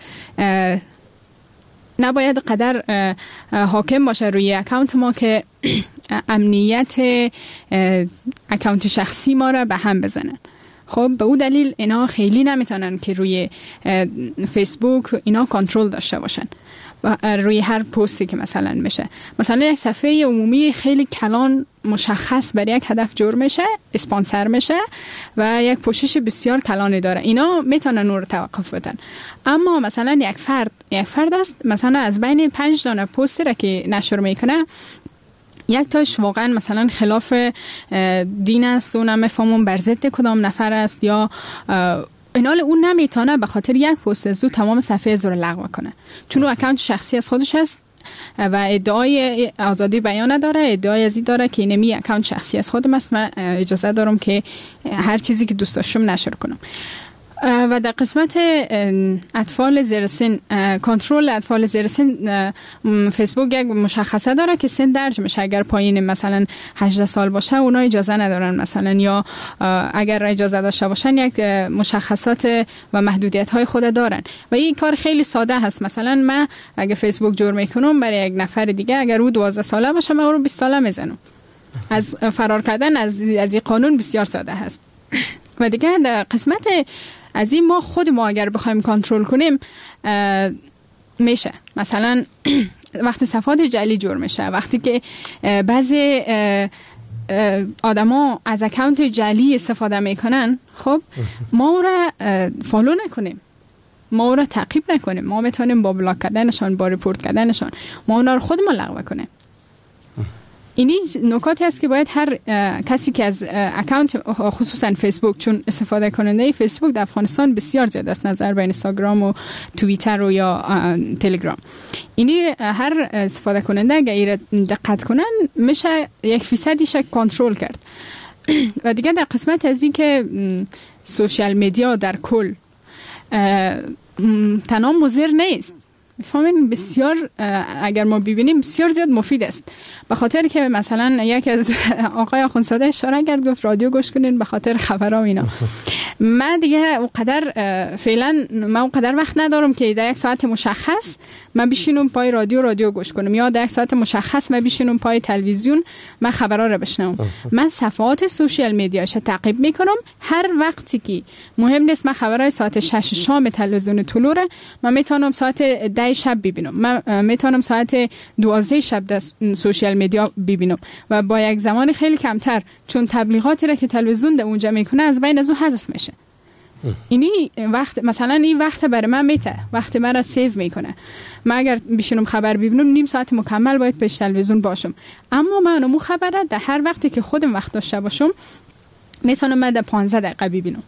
نباید قدر حاکم باشه روی اکانت ما که امنیت اکانت شخصی ما را به هم بزنن. خب به او دلیل اینا خیلی نمیتونن که روی فیسبوک اینا کنترل داشته باشن روی هر پستی که مثلا میشه. مثلا یک صفحه عمومی خیلی کلان مشخص برای یک هدف جور میشه، اسپانسر میشه و یک پوشش بسیار کلانی داره، اینا میتونن اون رو توقف بدن. اما مثلا یک فرد است مثلا از بین 5 دانه پستی را که نشر میکنه، یک تاش واقعا مثلا خلاف دین است و نمیفهمون بر ضد کدام نفر است، یا اینال اون نمیتونه به خاطر یک پست از او تمام صفحه از رو لغو کنه، چون او اکانت شخصی از خودش است و ادعای آزادی بیان نداره، ادعای ازی داره که اینمی اکانت شخصی از خودم است، من اجازه دارم که هر چیزی که دوست داشتم نشر کنم. و در قسمت اطفال زیر سن، کنترل اطفال زیر سن، فیسبوک یک مشخصه داره که سن درج میشه. اگر پایین مثلا 18 سال باشه اونا اجازه ندارن مثلا، یا اگر اجازه داشته باشن یک مشخصات و محدودیت های خود دارن و این کار خیلی ساده هست. مثلا من اگر فیسبوک جور میکنم برای یک نفر دیگه، اگر او 12 ساله باشه من او رو 20 ساله میزنم. از فرار کردن از این قانون بسیار ساده هست. و دیگه در قسمت از این ما اگر بخوایم کنترل کنیم میشه. مثلا وقتی صفحات جعلی جور میشه، وقتی که بعضی آدما از اکانت جعلی استفاده میکنن، خب ما او را فالو نکنیم، ما او را تعقیب نکنیم، ما میتونیم با بلاک کردنشان، با ریپورت کردنشان ما اونا رو خودمون لغو کنیم. اینی نکاتی است که باید هر کسی که از اکانت، خصوصا فیسبوک، چون استفاده کننده فیسبوک در افغانستان بسیار زیاد است نظر به اینستاگرام و توییتر و یا تلگرام، اینی هر استفاده کننده اگر دقت کنن میشه 1% کنترل کرد. و دیگه در قسمت از این که سوشال میدیا در کل تنها مضر نیست، میفهمین بسیار اگر ما ببینیم بسیار زیاد مفید است، به خاطر که مثلا یکی از آقای آخوندزاده اشاره کرد گفت رادیو گوش کنین به خاطر خبرها و اینا. من دیگه اونقدر فعلا من اونقدر وقت ندارم که در یک ساعت مشخص من بشینم پای رادیو گوش کنم، یا در یک ساعت مشخص من بشینم پای تلویزیون من خبرها رو بشنوم. من صفحات سوشال میدیاش تعقیب میکنم، هر وقتی که مهم نیست من خبرهای ساعت 6 شام تلویزیون طلوع من میتونم ساعت 10 شب ببینم، من میتونم ساعت 12 شب در سوشال میدیا ببینم و با یک زمان خیلی کمتر، چون تبلیغاتی را که تلویزیون در اونجا میکنه از بین از اون حذف میشه. اینی وقت مثلا این وقت برای من میته، وقت من را سیو میکنه. من اگر بشینم خبر ببینم نیم ساعت مکمل باید پیش تلویزیون باشم، اما من اونمو خبره در هر وقتی که خودم وقت داشته باشم میتونم من در 15 دقیقه ببینم.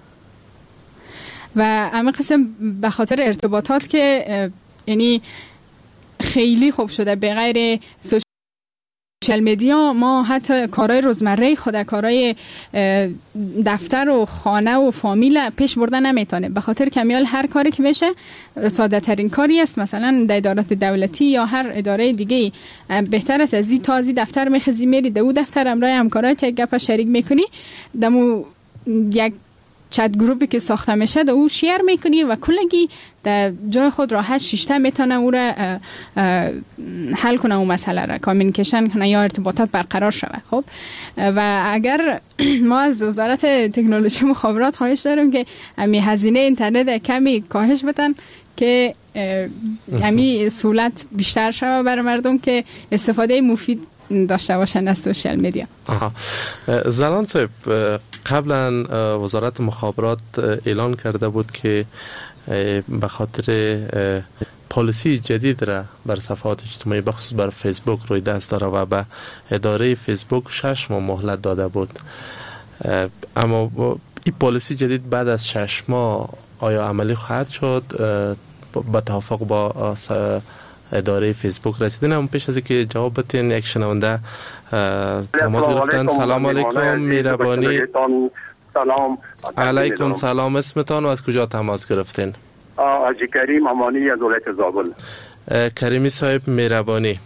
و همه قسم به خاطر ارتباطات که یعنی خیلی خوب شده، به غیر سوشال میدیا ما حتی کارهای روزمره خود، کارهای دفتر و خانه و فامیل پیش بردن نمیتونه، به خاطر کمیال هر کاری که میشه ساده ترین کاری است. مثلا در ادارات دولتی یا هر اداره دیگه بهتر است از این تازی دفتر میخزی میری دو دفتر امرای همکارات یک گپ شریک میکنی، دمو یک چت گروپی که ساخته میشه در او شیر میکنی و کلگی در جای خود راحت شیشته میتونه او را حل کنه اون مسئله را کامیونیکیشن کنه یا ارتباطات برقرار شود. خب و اگر ما از وزارت تکنولوژی مخابرات خواهش داریم که امی هزینه اینترنت کمی کاهش بدن که امی سهولت بیشتر شود برای مردم که استفاده مفید داشته باشن از سوشال میدیا. زلان صاحب، قبلا وزارت مخابرات اعلان کرده بود که به خاطر پالیسی جدید را بر صفحات اجتماعی بخصوص بر فیسبوک روی دست داره و به اداره فیسبوک 6 ماه مهلت داده بود. اما این پالیسی جدید بعد از 6 ماه آیا عملی خواهد شد؟ با توافق با اداره فیسبوک رسیدین؟ هم پیش از اینکه جواب بدین یک شنونده تماس گرفتن. سلام علیکم، میربانی. سلام علیکم سلام، اسمتان و از کجا تماس گرفتین؟ حاجی کریم امانی از ولایت زابل. کریمی صاحب میربانی،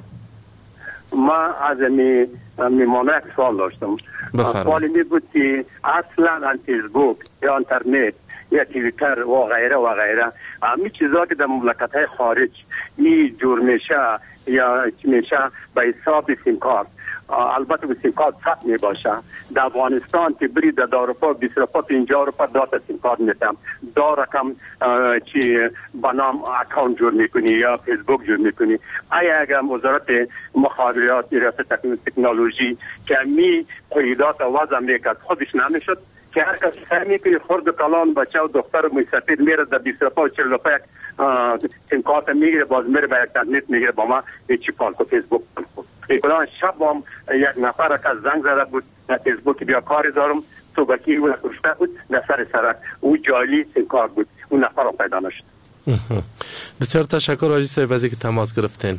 ما از میمانه یک سوال داشتم. سوالی می بود که اصلا فیسبوک یا اینترنت یا توییتر و غیره و غیره همین چیزا که در مملکت‌های خارج این جور میشه یا میشه به حساب سیم کارت، البته به سیم کارت ثبت می باشه. در افغانستان که برید در اروپا 20 روپا 50 روپا داتا سیم کارت میتم دا رقم چی بنام اکاونت جور میکنی یا فیسبوک جور میکنی. اگر وزارت مخابرات ریاست تکنولوژی که می قیدات وضع میکرد خودش نمیشد که هر کس فهمی که خرد کلان بچه و دختر مسافر میره در 20 روپا و 40 روپا سیم کارت میگیره، باز میره به اینترنت میگیره با ما چی پالکو فیسبوک پالکو. کلان شب هم یک نفر که زنگ زده بود در فیسبوک بیا کاری دارم صبحی او کشته بود در سر سرک او جالی سیم کارت بود، اون نفر رو پیدا نشد. بسیار تشکر حاجی صاحب از اینکه تماس گرفتین.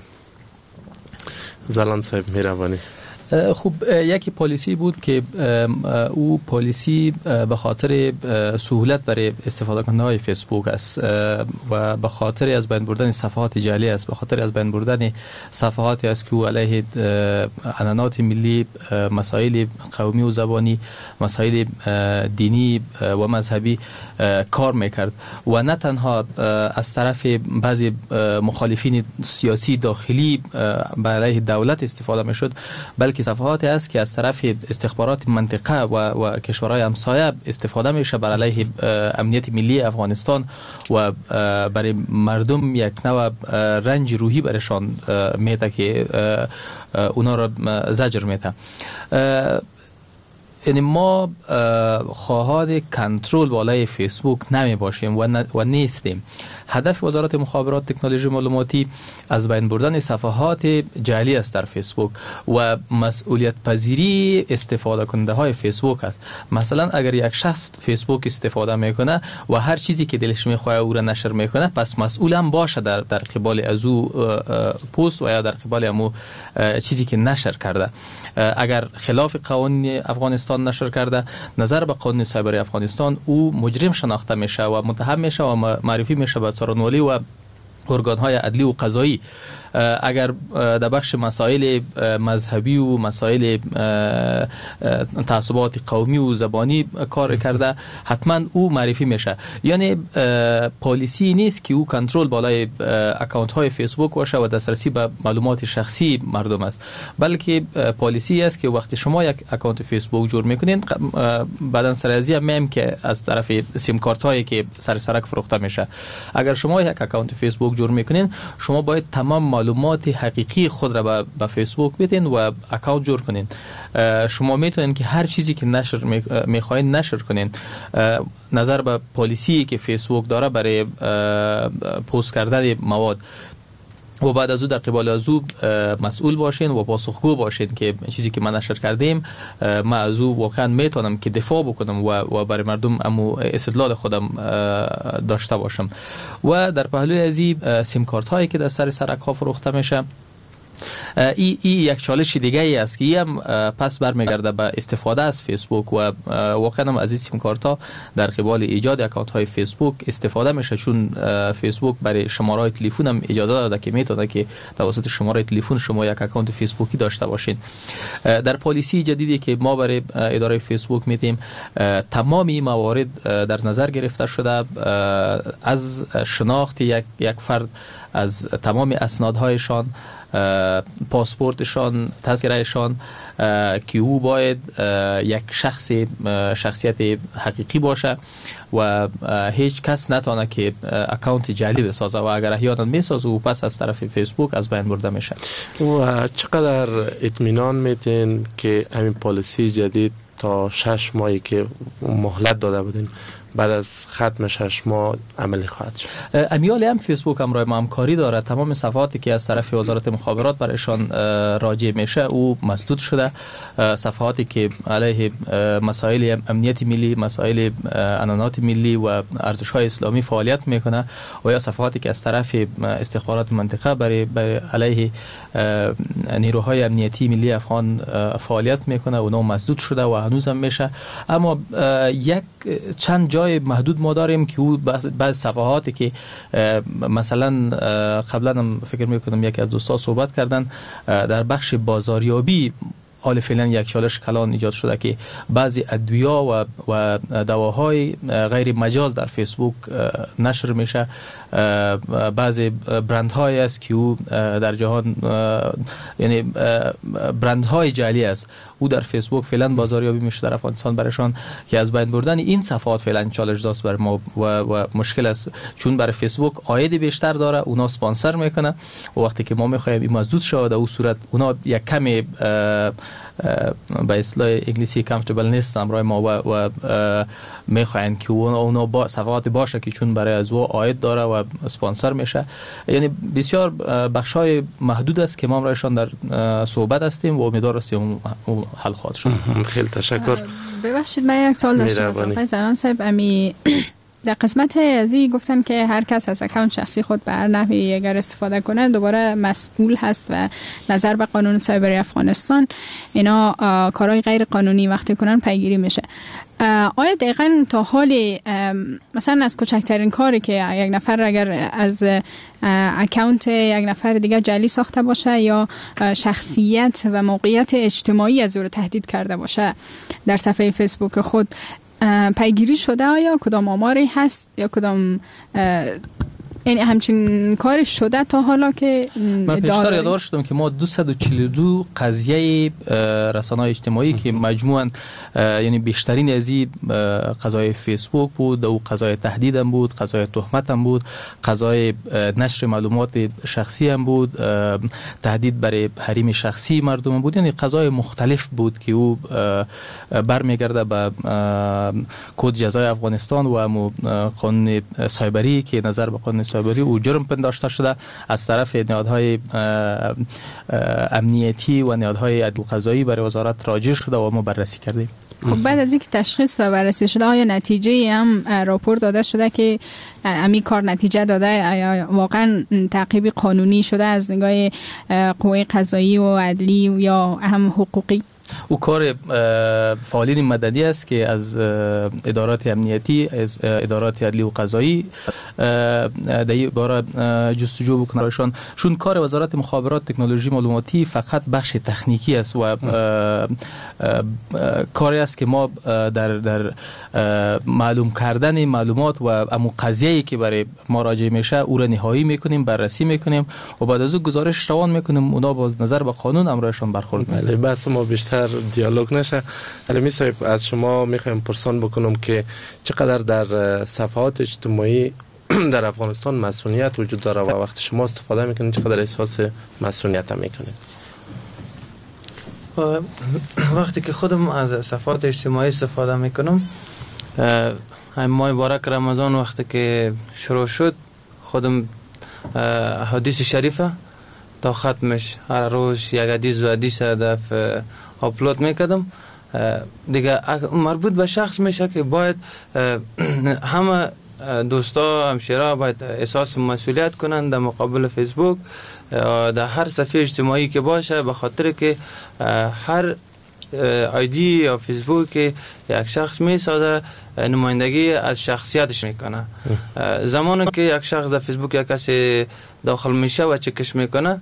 زلان صاحب میروانی. خب یکی پالیسی بود که او پالیسی به خاطر سهولت برای استفاده کننده های فیسبوک است و به خاطر از بین بردن صفحات جعلی است، به خاطر از بین بردن صفحاتی است که او علیه عنعنات ملی، مسائل قومی و زبانی، مسائل دینی و مذهبی کار میکرد و نه تنها از طرف بعضی مخالفین سیاسی داخلی برای دولت استفاده میشد، بلکه صفحاتی است که از طرف استخبارات منطقه و کشورهای همسایه استفاده میشه بر علیه امنیت ملی افغانستان و برای مردم یک نوع رنج روحی برشان میده که اونا را زجر میده. یعنی ما خواهان کنترل بالای فیسبوک نمی باشیم و نیستیم. هدف وزارت مخابرات تکنولوژی معلوماتی از بین بردن صفحات جعلی است در فیسبوک و مسئولیت پذیری استفاده کننده های فیسبوک است. مثلا اگر یک شخص فیسبوک استفاده میکنه و هر چیزی که دلش میخواد او را نشر میکنه، پس مسئولم باشه در قبال از او پست و یا در قبال امو چیزی که نشر کرده. اگر خلاف قوانین افغانستان نشر کرده، نظر به قانون سایبری افغانستان او مجرم شناخته میشه و متهم میشه و معرفی میشه به څارنوالي و ارگان‌های عدلی و قضایی. اگر در بخش مسائل مذهبی و مسائل تعصبات قومی و زبانی کار کرده، حتما او معرفی میشه. یعنی پالیسی نیست که او کنترل بالای اکانت های فیسبوک باشه و دسترسی به معلومات شخصی مردم است، بلکه پالیسی است که وقتی شما یک اکانت فیسبوک جور میکنین، بعدن سرازی میم که از طرف سیم کارت هایی که سر سرک فروخته میشه، اگر شما یک اکانت فیسبوک جور میکنین، شما باید تمام معلومات حقیقی خود را به فیسبوک بدین و اکانت جور کنین. شما میتونین که هر چیزی که نشر میخواین نشر کنین. نظر به پالیسی که فیسبوک داره برای پست کردن مواد و بعد از او در قبال از او مسئول باشین و پاسخگو باشین که چیزی که ما نشر کردیم ما از او واقعا میتونم که دفاع بکنم و برای مردم امو استدلال خودم داشته باشم. و در پهلوی از این سیم کارت هایی که در سر سرک ها فروخته میشه، این یک چالش دیگه ای است که هم پس برمیگرده به استفاده از فیسبوک و واقعا از این سیم کارت ها در قبال ایجاد اکانت های فیسبوک استفاده میشه، چون فیسبوک برای شماره های تلفن هم اجازه داده که میتونه که توسط شماره تلفن شما یک اکانت فیسبوکی داشته باشین. در پالیسی جدیدی که ما برای اداره فیسبوک میدیم تمام این موارد در نظر گرفته شده، از شناخت یک فرد، از تمام اسنادهایشان، پاسپورتشان، تذکرهشان که او باید یک شخصیت حقیقی باشه و هیچ کس نتونه که اکانت جعلی بسازه و اگر احیانا میسازه او پس از طرف فیسبوک از بین برده میشه. و چقدر اطمینان میتین که همین پالیسی جدید تا 6 ماهی که مهلت داده بودیم بعد از ختم 6 ماه عملی خواهد شد؟ امیال هم فیسبوک همراه ما همکاری داره. تمام صفحاتی که از طرف وزارت مخابرات برایشان راجع میشه او مسدود شده. صفحاتی که علیه مسائل امنیت ملی، مسائل عنعنات ملی و ارزش‌های اسلامی فعالیت میکنه و یا صفحاتی که از طرف استخبارات منطقه برای علیه نیروهای امنیتی ملی افغان فعالیت میکنه اونا مسدود شده و هنوزم میشه. اما یک چند جای محدود ما داریم که او بعض صفحاتی که مثلا قبلا هم فکر میکنم یکی از دوستا صحبت کردن در بخش بازاریابی حال فعلا یک چالش کلان ایجاد شده که بعضی ادویه و دواهای غیر مجاز در فیسبوک نشر میشه. بعضی برندهای است که او در جهان یعنی برندهای جعلی است او در فیسبوک فعلا بازاریابی میشه در افغانستان برایشان که از بین بردن این صفحات فعلا چالش داست بر ما و مشکل است، چون برای فیسبوک عاید بیشتر داره، اونا اسپانسر میکنه و وقتی که ما میخوایم این مسدود شود او صورت اونا یک کمی به اصطلاح انگلیسی کامفورتبل نیست همراه ما و میخواین که اونا با صفحات باشه که چون برای از او عاید داره و اسپانسر میشه. یعنی بسیار بخشای محدود است که ما همراهشان در صحبت هستیم و امیدوار هستیم حل خواهد شد. خیلی تشکر. ببخشید من یک سوال داشتم آقای زنان صاحب. در قسمت ازی گفتن که هر کس از اکانت شخصی خود به هر نحوی اگر استفاده کنه دوباره مسئول هست و نظر به قانون سایبری افغانستان اینا کارهای غیر قانونی وقتی کنن پیگیری میشه. آیا دقیقاً تا حال مثلا از کوچکترین کاری که یک نفر اگر از اکانت یک نفر دیگه جعلی ساخته باشه یا شخصیت و موقعیت اجتماعی از او رو تهدید کرده باشه در صفحه فیسبوک خود پیگیری شده یا کدام آماری هست یا کدام یعنی همچین کار شده تا حالا که من پیشتر یادآور شدم که ما 242 قضیه رسانه‌های اجتماعی که مجموعاً یعنی بیشترین از این قضای فیسبوک بود، او قضای تهدید هم بود، قضای تهمت هم بود، قضای نشر معلومات شخصی هم بود، تهدید برای حریم شخصی مردم هم بود. یعنی قضای مختلف بود که او برمیگرده به کد جزای افغانستان و قانون سایبری که نظر به قانون سایبری او جرم پنداشته شده از طرف نهادهای امنیتی و نهادهای عدل قضایی برای وزارت راجع شده و ما بررسی کردیم. خب بعد از اینکه تشخیص و بررسی شده آیا نتیجه هم راپور داده شده که امی کار نتیجه داده یا واقعا تعقیب قانونی شده از نگاه قوه قضایی و عدلی یا هم حقوقی؟ او کار فعالین مدنی است که از ادارات امنیتی، از ادارات عدلی و قضایی در این باره جستجو بکنن. چون کار وزارت مخابرات تکنولوژی معلوماتی فقط بخش تکنیکی است و کاری است که ما در معلوم کردن معلومات و امو قضیه‌ای که برای ما راجع میشه او را نهایی میکنیم، بررسی میکنیم و بعد از او گزارش روان میکنیم. اونا باز نظر به قانون امرشان برخورد. بله، بس ما بیشتر دیالوگ نشه. علمی صاحب از شما میخوایم پرسان بکنم که چقدر در صفحات اجتماعی در افغانستان مسئولیت وجود داره و وقتی شما استفاده میکنید چقدر احساس مسئولیت هم میکنید؟ وقتی که خودم از صفحات اجتماعی استفاده میکنم، ماه مبارک رمضان وقتی که شروع شد خودم حدیث شریفه تا ختمش هر روز یک حدیث هدف آپلود میکردم. دیگه مربوط به شخص میشه که باید همه دوستا همشیرا باید احساس مسئولیت کنند در مقابل فیسبوک در هر صفحه اجتماعی که باشه، به خاطر که هر آیدی یا فیسبوک یک شخص میسازه نمایندگی از شخصیتش میکنه. زمانی که یک شخص در فیسبوک یک کسی داخل میشه و چکش میکنه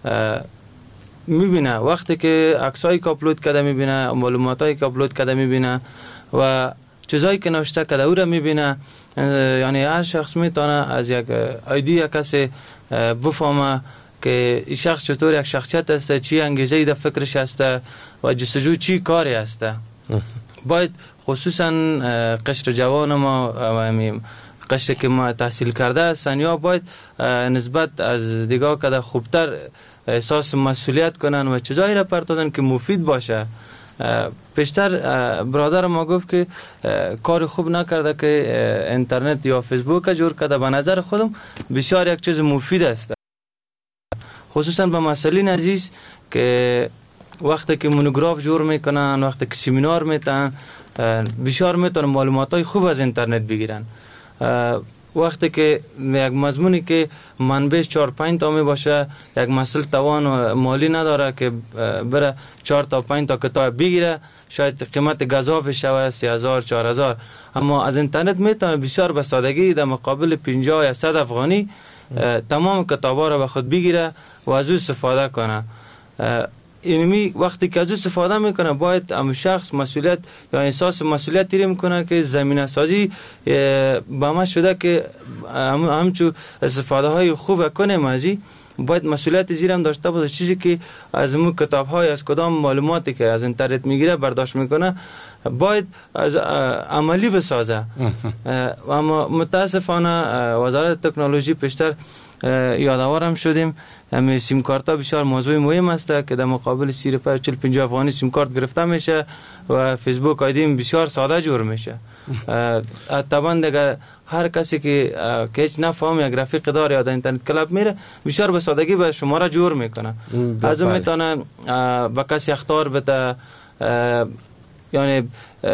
میبینه، وقتی که عکسایی که آپلود کرده میبینه، معلوماتایی که آپلود کرده میبینه و چیزایی که نوشته کرده او را میبینه. یعنی هر شخص میتونه از یک آیدی یک کسی بفهمه که این شخص چطور یک شخصیت است، چی انگیزه در فکرش است و جستجو چی کاری است. باید خصوصا قشر جوان ما و قشر که ما تحصیل کرده هستن یا باید نسبت از دیگاه کده خوبتر احساس مسئولیت کنن و چیزایی را پردازن که مفید باشه. پیشتر برادر ما گفت که کار خوب نکرده که اینترنت یا فیسبوک جور کرده. به نظر خودم بسیار یک چیز مفید است، خصوصا به مسئولین عزیز که وقتی که مونوگراف جور میکنن، وقتی که سمینار میتن، بسیار میتونن معلوماتای خوب از اینترنت بگیرن. وقتی که یک مضمونی که منبعش 4-5 تا می باشه، یک مسئول توان مالی نداره که بره 4 تا 5 تا کتاب بگیره، شاید قیمت گزافش شوه 3000-4000، اما از اینترنت میتونه بسیار به سادگی در مقابل 50 یا 100 افغانی تمام کتابا را به خود بگیره و از او استفاده کنه. اینمی وقتی که از او استفاده میکنه باید هم شخص مسئولیت یا احساس مسئولیت دیره میکنه که زمینه سازی با ما شده که همچون استفاده های خوب کنیم. ازی باید مسئولیت زیرم داشته باشه، چیزی که از مو کتاب های از کدام معلوماتی که از اینترنت میگیره برداشت میکنه باید از عملی بسازه. اما متاسفانه وزارت تکنولوژی پیشتر یادآورم شدیم همین سیم کارت ها بسیار موضوع مهم است که در مقابل 35-40-50 افغانی سیم کارت گرفته میشه و فیسبوک آیدی بسیار ساده جور میشه. طبعا دیگه هر کسی که هیچ نفهم یا گرافیک داره یا در اینترنت کلاب میره بسیار به سادگی به شماره جور میکنه. از اون میتونه به کسی اخطار بده، یعنی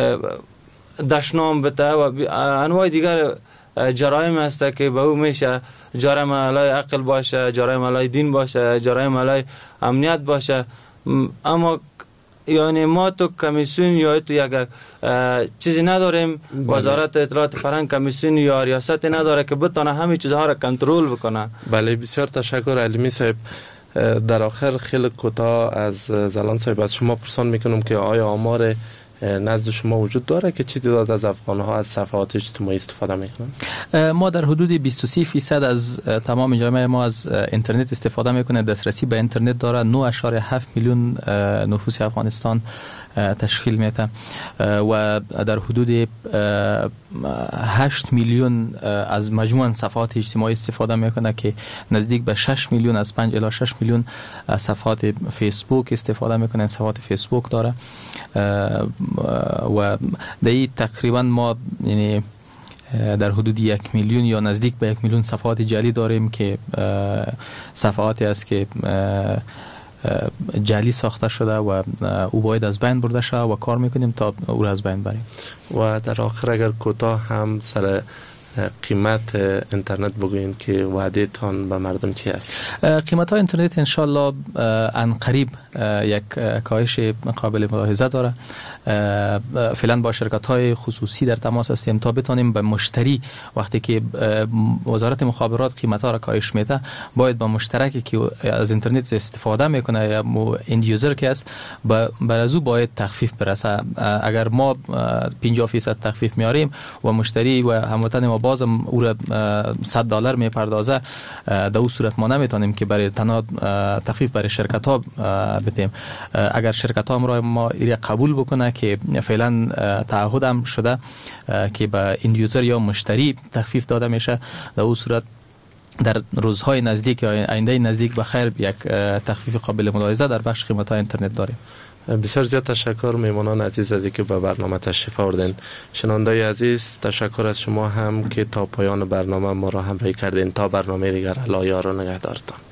دشنام بده و انواع دیگر جرایم هست که به او میشه جرایم علیه عقل باشه، جرایم علیه دین باشه، جرایم علیه امنیت باشه. اما یعنی ما تو کمیسیون یا تو یک چیزی نداریم، وزارت اطلاعات فرهنگ کمیسیون یا ریاست نداره که بتونه همه چیزها را کنترل بکنه. بله بسیار تشکر علیمی صاحب. در آخر خیلی کوتاه از زلان صاحب از شما پرسان میکنم که آیا آمار نزد شما وجود داره که چی تعداد از افغان‌ها از صفحات اجتماعی استفاده میکنن؟ ما در حدود 23% از تمام جامعه ما از اینترنت استفاده میکنه. دسترسی به اینترنت داره. 9.7 میلیون نفوس افغانستان تشکیل میده و در حدود 8 میلیون از مجموع صفحات اجتماعی استفاده میکنه که نزدیک به 6 میلیون از 5 الی 6 میلیون صفحات فیسبوک استفاده میکنن. صفحات فیسبوک داره و در تقریبا ما یعنی در حدود 1 میلیون یا نزدیک به 1 میلیون صفحات جعلی داریم که صفحاتی است که جعلی ساخته شده و او باید از بین برده شده و کار میکنیم تا او را از بین بریم. و در آخر اگر کوتاه هم سر قیمت اینترنت بگوین که وعده تان به مردم چی است؟ قیمت های اینترنت انشالله ان قریب یک کاهش قابل ملاحظه داره. فعلا با شرکت های خصوصی در تماس هستیم تا بتانیم به مشتری وقتی که وزارت مخابرات قیمت ها را کاهش میده باید با مشترکی که از اینترنت استفاده میکنه یا اند یوزر که است بر از او باید تخفیف برسه. اگر ما 50% تخفیف میاریم و مشتری و هموطن ما بازم او را $100 میپردازه، در اون صورت ما نمیتونیم که برای تنها تخفیف برای شرکت ها بدیم. اگر شرکت ها ما ایره قبول بکنه که فعلا تعهد هم شده که به این یوزر یا مشتری تخفیف داده میشه، در اون صورت در روزهای نزدیک یا آینده نزدیک به خیر یک تخفیف قابل ملاحظه در بخش قیمت‌های اینترنت داریم. بسیار زیاد تشکر میمانان عزیز از اینکه به برنامه تشریف آوردین. شنونده‌های عزیز تشکر از شما هم که تا پایان برنامه ما را همراهی کردین. تا برنامه دیگر الله یار و نگهدارتان.